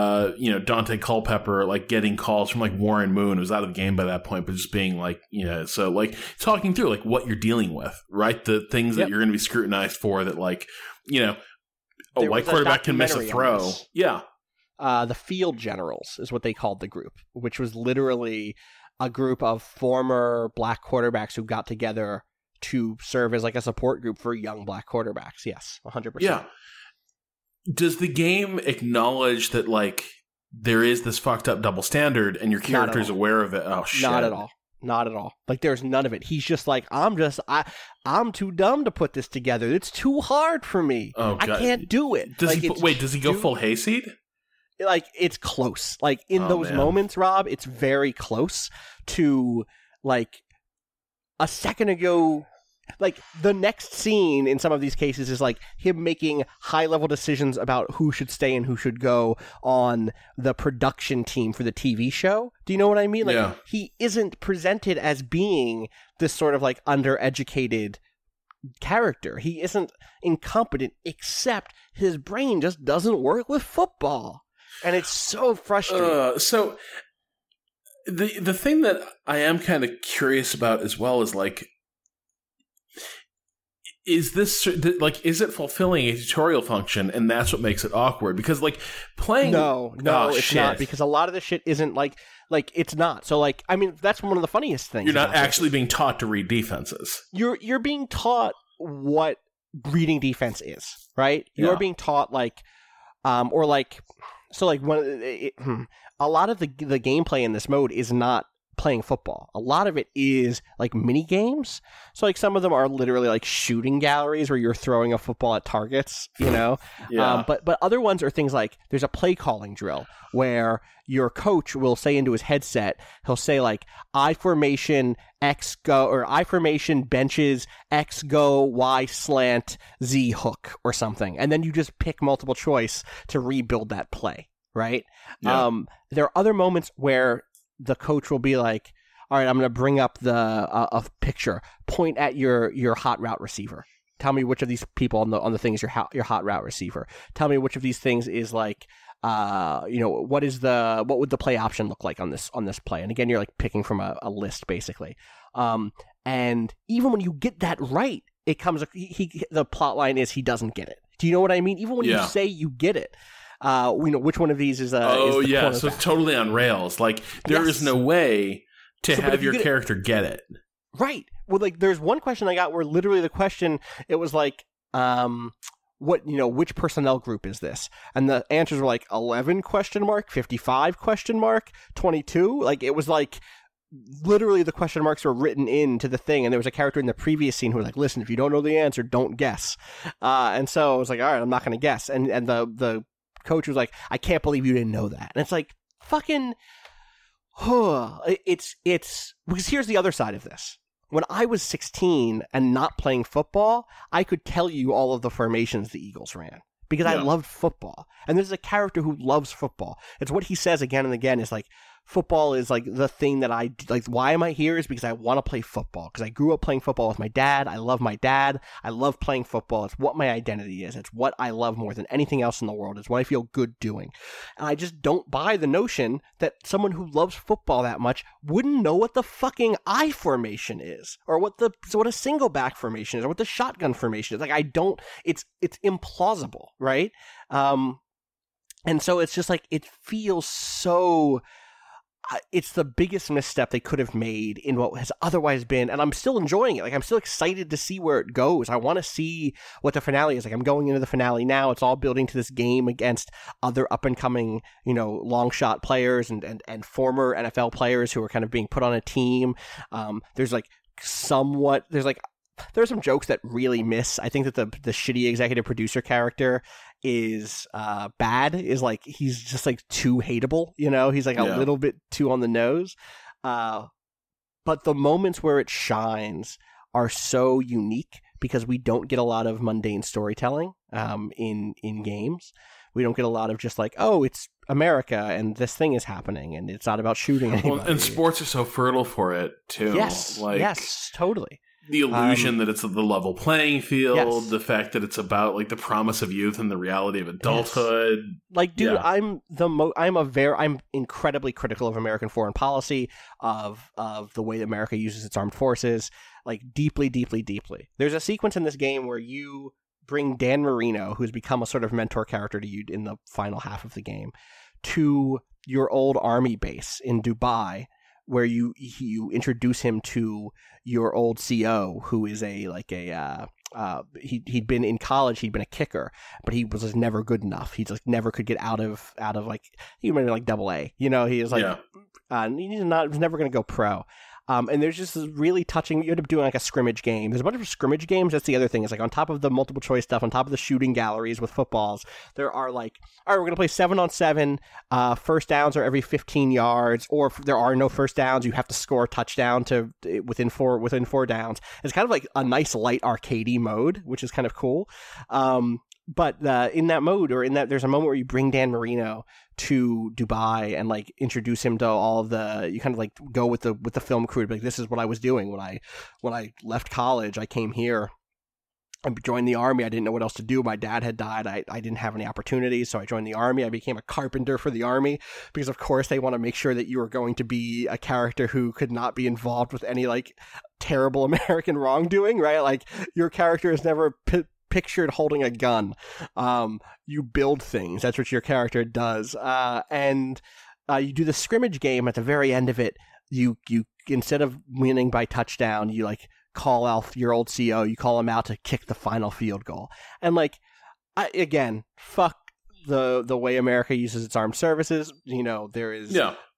Dante Culpepper like getting calls from like Warren Moon, who was out of the game by that point, but just being like, so like talking through like what you're dealing with, right? The things that you're going to be scrutinized for that like, a white quarterback can miss a throw. Yeah. The Field Generals is what they called the group, which was literally a group of former black quarterbacks who got together to serve as like a support group for young black quarterbacks. Yes, 100%. Yeah. Does the game acknowledge that like there is this fucked up double standard and your character is aware of it. Oh, shit. Not at all. Not at all. Like, there's none of it. He's just like, I'm too dumb to put this together. It's too hard for me. Oh, God. I can't do it. Does he go full hayseed? Like, it's close. Like, in those moments, Rob, it's very close to, like, a second ago. Like, the next scene in some of these cases is, like, him making high-level decisions about who should stay and who should go on the production team for the TV show. Do you know what I mean? Like, he isn't presented as being this sort of, like, undereducated character. He isn't incompetent, except his brain just doesn't work with football. And it's so frustrating. So, the thing that I am kind of curious about as well is, like, is it fulfilling a tutorial function, and that's what makes it awkward? Because, like, playing... No, it's not, because a lot of the shit isn't, like, it's not. So, like, I mean, that's one of the funniest things. You're not actually being taught to read defenses. You're being taught what reading defense is, right? You're being taught, like, or, like... So, like, a lot of the gameplay in this mode is not playing football. A lot of it is like mini games. So like some of them are literally like shooting galleries where you're throwing a football at targets, you know. But other ones are things like there's a play calling drill where your coach will say into his headset, he'll say like I formation X go, or I formation benches X go, Y slant, Z hook or something, and then you just pick multiple choice to rebuild that play, right? There are other moments where the coach will be like, all right, I'm going to bring up a picture, point at your hot route receiver. Tell me which of these people on the thing is your hot route receiver. Tell me which of these things is like, what would the play option look like on this play? And again, you're like picking from a list basically. And even when you get that right, it comes, the plot line is he doesn't get it. Do you know what I mean? Even when you say you get it. Which one of these is so it's totally on rails. Like there is no way to have your character get it. Right. Well, like there's one question I got where literally the question, it was like, which personnel group is this? And the answers were like 11 ? 55 ? 22. Like it was like literally the question marks were written into the thing, and there was a character in the previous scene who was like, listen, if you don't know the answer, don't guess. And so I was like, all right, I'm not going to guess. And the coach was like, I can't believe you didn't know that. And it's like, fucking, it's because here's the other side of this. When I was 16 and not playing football, I could tell you all of the formations the Eagles ran because I loved football. And there's a character who loves football. It's what he says again and again is like, football is like the thing that I like. Why am I here is because I want to play football, because I grew up playing football with my dad. I love my dad. I love playing football. It's what my identity is. It's what I love more than anything else in the world. It's what I feel good doing. And I just don't buy the notion that someone who loves football that much wouldn't know what the fucking I formation is, or what a single back formation is, or what the shotgun formation is. Like I don't. It's implausible, right? And so it's just like it feels so. It's the biggest misstep they could have made in what has otherwise been, and I'm still enjoying it. Like, I'm still excited to see where it goes. I want to see what the finale is. Like, I'm going into the finale now. It's all building to this game against other up-and-coming, long shot players and former NFL players who are kind of being put on a team. There's some jokes that really miss. I think that the shitty executive producer character is bad, is like he's just like too hateable, he's like a little bit too on the nose, but the moments where it shines are so unique because we don't get a lot of mundane storytelling in games. We don't get a lot of just like, oh, it's America and this thing is happening and it's not about shooting anybody. Well, and sports are so fertile for it too. Yes, totally. The illusion that it's the level playing field, the fact that it's about like the promise of youth and the reality of adulthood. Yes. Like, dude, I'm incredibly critical of American foreign policy, of the way that America uses its armed forces, like deeply, deeply, deeply. There's a sequence in this game where you bring Dan Marino, who's become a sort of mentor character to you in the final half of the game, to your old army base in Dubai, where you introduce him to your old CO, who is a he'd been in college, he'd been a kicker, but he was just never good enough. He just never could get out of like, he went like AA. You know, he was like, he was never going to go pro. And there's just this really touching, you end up doing like a scrimmage game. There's a bunch of scrimmage games. That's the other thing. It's like on top of the multiple choice stuff, on top of the shooting galleries with footballs, there are like, all right, we're going to play 7-on-7. First downs are every 15 yards, or if there are no first downs, you have to score a touchdown within four downs. It's kind of like a nice light arcadey mode, which is kind of cool. But in that mode, there's a moment where you bring Dan Marino to Dubai and like introduce him to all of you kind of like go with the film crew to be like, this is what I was doing when I left college. I came here and joined the army. I didn't know what else to do. My dad had died. I didn't have any opportunities, so I joined the army. I became a carpenter for the army because, of course, they want to make sure that you are going to be a character who could not be involved with any like terrible American wrongdoing, right? Like your character is never pictured holding a gun. You build things. That's what your character does. And you do the scrimmage game at the very end of it. You instead of winning by touchdown, you like call out your old CO. You call him out to kick the final field goal. And like, again, fuck the way America uses its armed services. You know, there is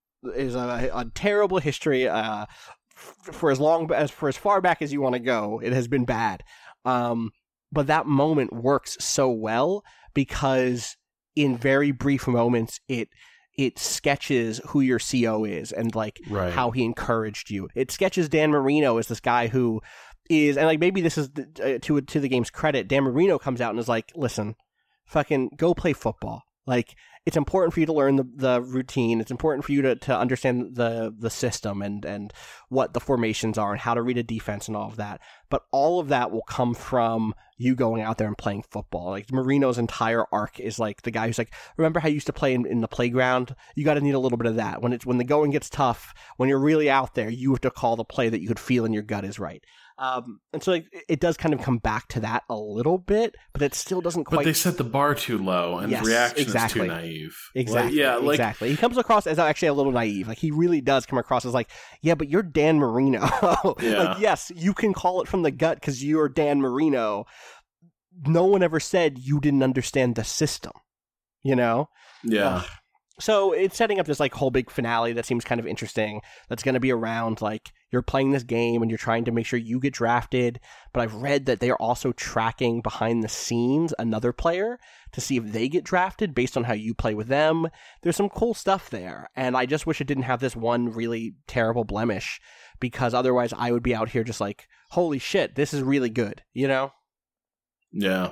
a terrible history. For as far back as you want to go, it has been bad. But that moment works so well because in very brief moments, it sketches who your CO is and like how he encouraged you. It sketches Dan Marino as this guy who is, and like maybe this is to the game's credit, Dan Marino comes out and is like, listen, fucking go play football. Like, it's important for you to learn the routine. It's important for you to understand the system and what the formations are and how to read a defense and all of that. But all of that will come from you going out there and playing football. Like Marino's entire arc is like the guy who's like, remember how you used to play in the playground? You got to need a little bit of that. When the going gets tough, when you're really out there, you have to call the play that you could feel in your gut is right. And so like, it does kind of come back to that a little bit, but it still doesn't quite. But they set the bar too low, and the reaction is too naive. Exactly. Exactly. He comes across as actually a little naive. Like he really does come across as like, yeah, but you're Dan Marino. Like, yes, you can call it from the gut because you're Dan Marino. No one ever said you didn't understand the system. You know? Yeah. So it's setting up this like whole big finale that seems kind of interesting. That's going to be around like you're playing this game and you're trying to make sure you get drafted. But I've read that they are also tracking behind the scenes another player to see if they get drafted based on how you play with them. There's some cool stuff there. And I just wish it didn't have this one really terrible blemish because otherwise I would be out here just like, holy shit, this is really good, you know? Yeah,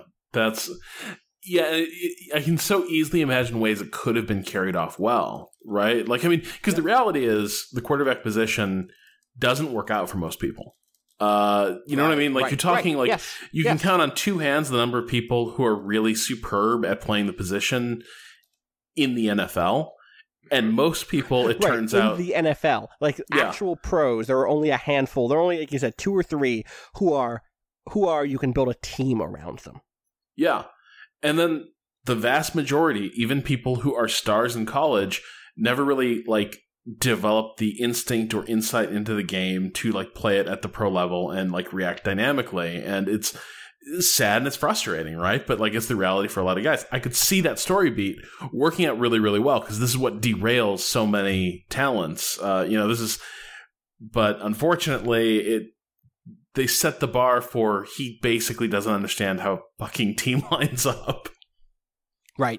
I can so easily imagine ways it could have been carried off well, right? Like, I mean, because the reality is the quarterback position doesn't work out for most people. You know what I mean? Like, you're talking like you can count on two hands the number of people who are really superb at playing the position in the NFL. And most people, it turns out... in the NFL, like actual pros, there are only a handful. There are only, like you said, 2 or 3 who are you can build a team around them. Yeah. And then the vast majority, even people who are stars in college, never really like develop the instinct or insight into the game to like play it at the pro level and like react dynamically. And it's sad and it's frustrating, right? But like it's the reality for a lot of guys. I could see that story beat working out really, really well because this is what derails so many talents. But unfortunately, they set the bar for he basically doesn't understand how fucking team lines up. Right.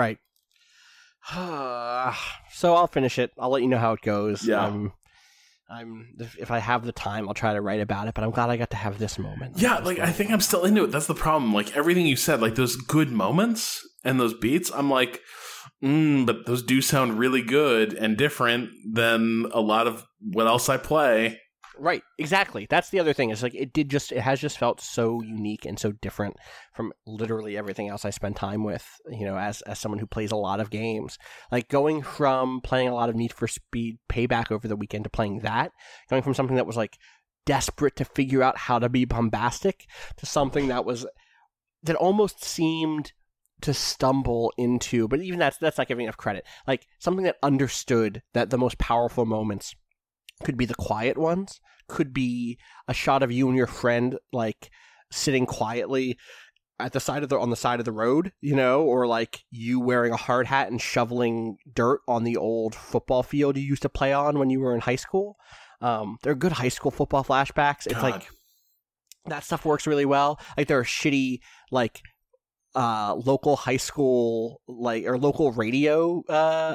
So I'll finish it. I'll let you know how it goes. Yeah. If I have the time, I'll try to write about it, but I'm glad I got to have this moment. Yeah, like I think I'm still into it. That's the problem. Like everything you said, like those good moments and those beats, I'm like, but those do sound really good and different than a lot of what else I play. Right, exactly. That's the other thing. Is like it has just felt so unique and so different from literally everything else I spend time with, you know, as someone who plays a lot of games. Like going from playing a lot of Need for Speed Payback over the weekend to playing that, going from something that was like desperate to figure out how to be bombastic to something that almost seemed to stumble into, but even that's not giving enough credit. Like something that understood that the most powerful moments could be the quiet ones, could be a shot of you and your friend like sitting quietly at the side of on the side of the road, you know, or like you wearing a hard hat and shoveling dirt on the old football field you used to play on when you were in high school. They're good high school football flashbacks. It's like that stuff works really well. Like there are shitty like local high school like or local radio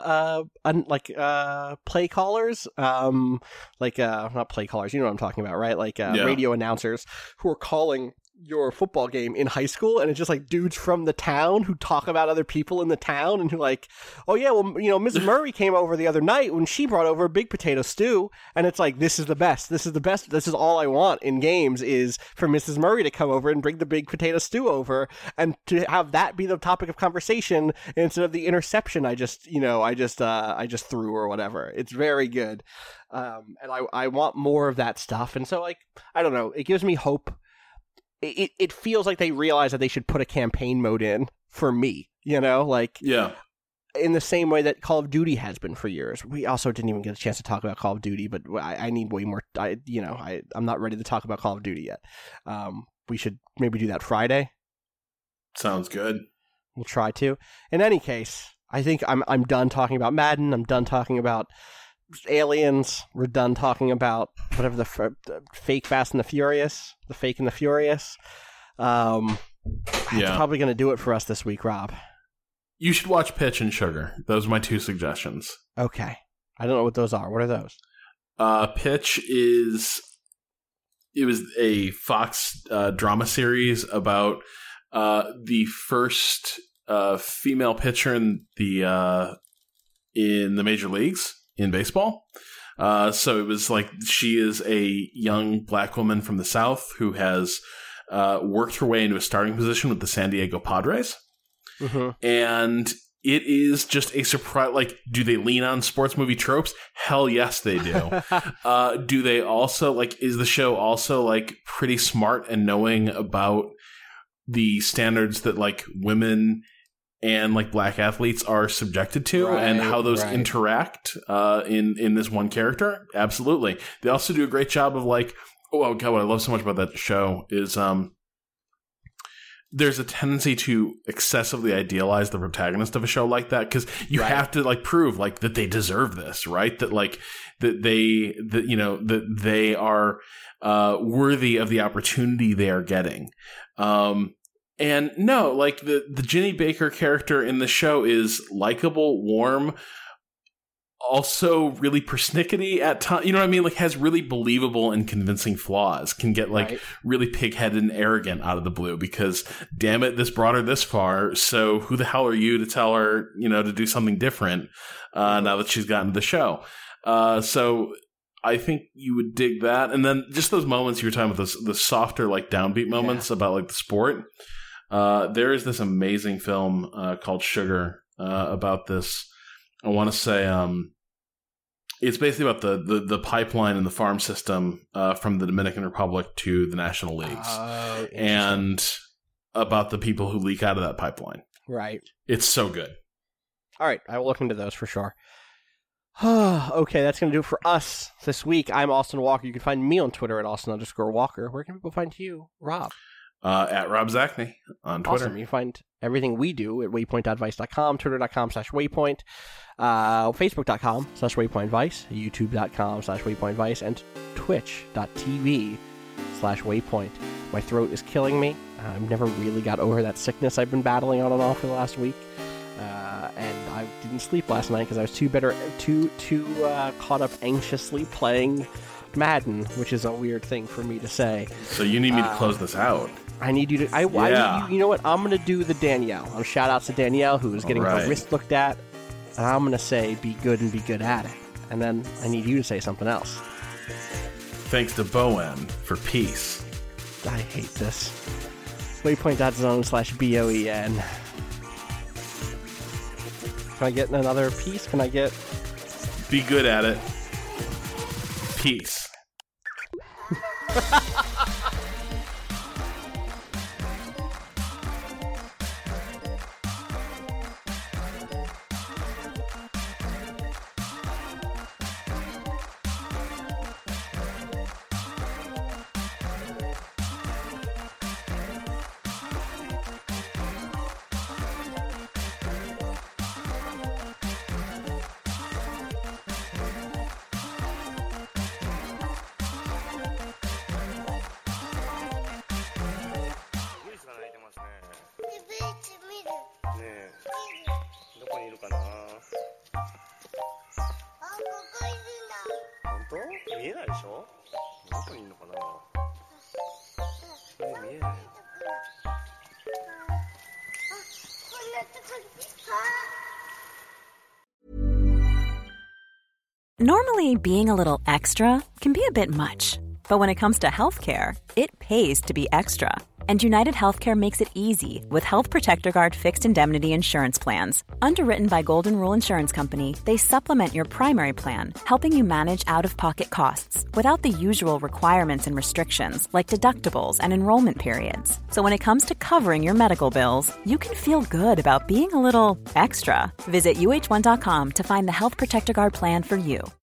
play callers, not play callers, you know what I'm talking about, right? Like radio announcers who are calling your football game in high school, and it's just like dudes from the town who talk about other people in the town and who like, oh yeah, well, you know, Mrs. Murray came over the other night when she brought over a big potato stew, and it's like, this is the best, this is all I want in games is for Mrs. Murray to come over and bring the big potato stew over, and to have that be the topic of conversation instead of the interception I just threw or whatever. It's very good, and I want more of that stuff, and so like, I don't know, it gives me hope. It feels like they realize that they should put a campaign mode in for me, you know, like in the same way that Call of Duty has been for years. We also didn't even get a chance to talk about Call of Duty, but I need way more. I'm not ready to talk about Call of Duty yet. We should maybe do that Friday. Sounds good. We'll try to. In any case, I think I'm done talking about Madden. I'm done talking about aliens. We're done talking about whatever the fake Fast and the Furious, the fake and the Furious. That's probably going to do it for us this week, Rob. You should watch Pitch and Sugar. Those are my two suggestions. Okay. I don't know what those are. What are those? Pitch it was a Fox drama series about the first female pitcher in the major leagues in baseball. So it was like she is a young black woman from the South who has worked her way into a starting position with the San Diego Padres. Mm-hmm. And it is just a surprise. Like, do they lean on sports movie tropes? Hell yes, they do. Do they also, like, is the show also, like, pretty smart and knowing about the standards that, like, women and like black athletes are subjected to and how those interact in this one character? Absolutely. They also do a great job of like, oh God, what I love so much about that show is there's a tendency to excessively idealize the protagonist of a show like that because you have to like prove like that they deserve this, right? That like that they are worthy of the opportunity they are getting. And no, like the Ginny Baker character in the show is likable, warm, also really persnickety at times. You know what I mean? Like has really believable and convincing flaws. Can get like really pig-headed and arrogant out of the blue because, damn it, this brought her this far. So who the hell are you to tell her, you know, to do something different now that she's gotten to the show? So I think you would dig that. And then just those moments you were talking about, the softer like downbeat moments about like the sport. There is this amazing film called Sugar about this. I want to say it's basically about the pipeline and the farm system from the Dominican Republic to the National Leagues, and about the people who leak out of that pipeline. Right. It's so good. All right, I will look into those for sure. Okay, that's going to do it for us this week. I'm Austin Walker. You can find me on Twitter at Austin_Walker. Where can people find you, Rob? At Rob Zachney on Twitter. Awesome. You can find everything we do at waypoint.vice.com, twitter.com/waypoint, facebook.com/waypointvice, youtube.com/waypointvice, and twitch.tv/waypoint. My throat is killing me. I've never really got over that sickness I've been battling on and off for the last week. And I didn't sleep last night because I was too caught up anxiously playing Madden, which is a weird thing for me to say. So you need me to close this out. I need you to. I need you know what? I'm going to do the Danielle. Shout outs to Danielle, who is getting her wrist looked at. And I'm going to say, be good and be good at it. And then I need you to say something else. Thanks to Bowen for peace. I hate this. Waypoint.zone/BOEN. Can I get another piece? Can I get... Be good at it. Peace. 見えないでしょ。どこにいるのかな。見えない。 Normally, being a little extra can be a bit much, but when it comes to healthcare, it pays to be extra. And United Healthcare makes it easy with Health Protector Guard fixed indemnity insurance plans. Underwritten by Golden Rule Insurance Company, they supplement your primary plan, helping you manage out-of-pocket costs without the usual requirements and restrictions like deductibles and enrollment periods. So when it comes to covering your medical bills, you can feel good about being a little extra. Visit uh1.com to find the Health Protector Guard plan for you.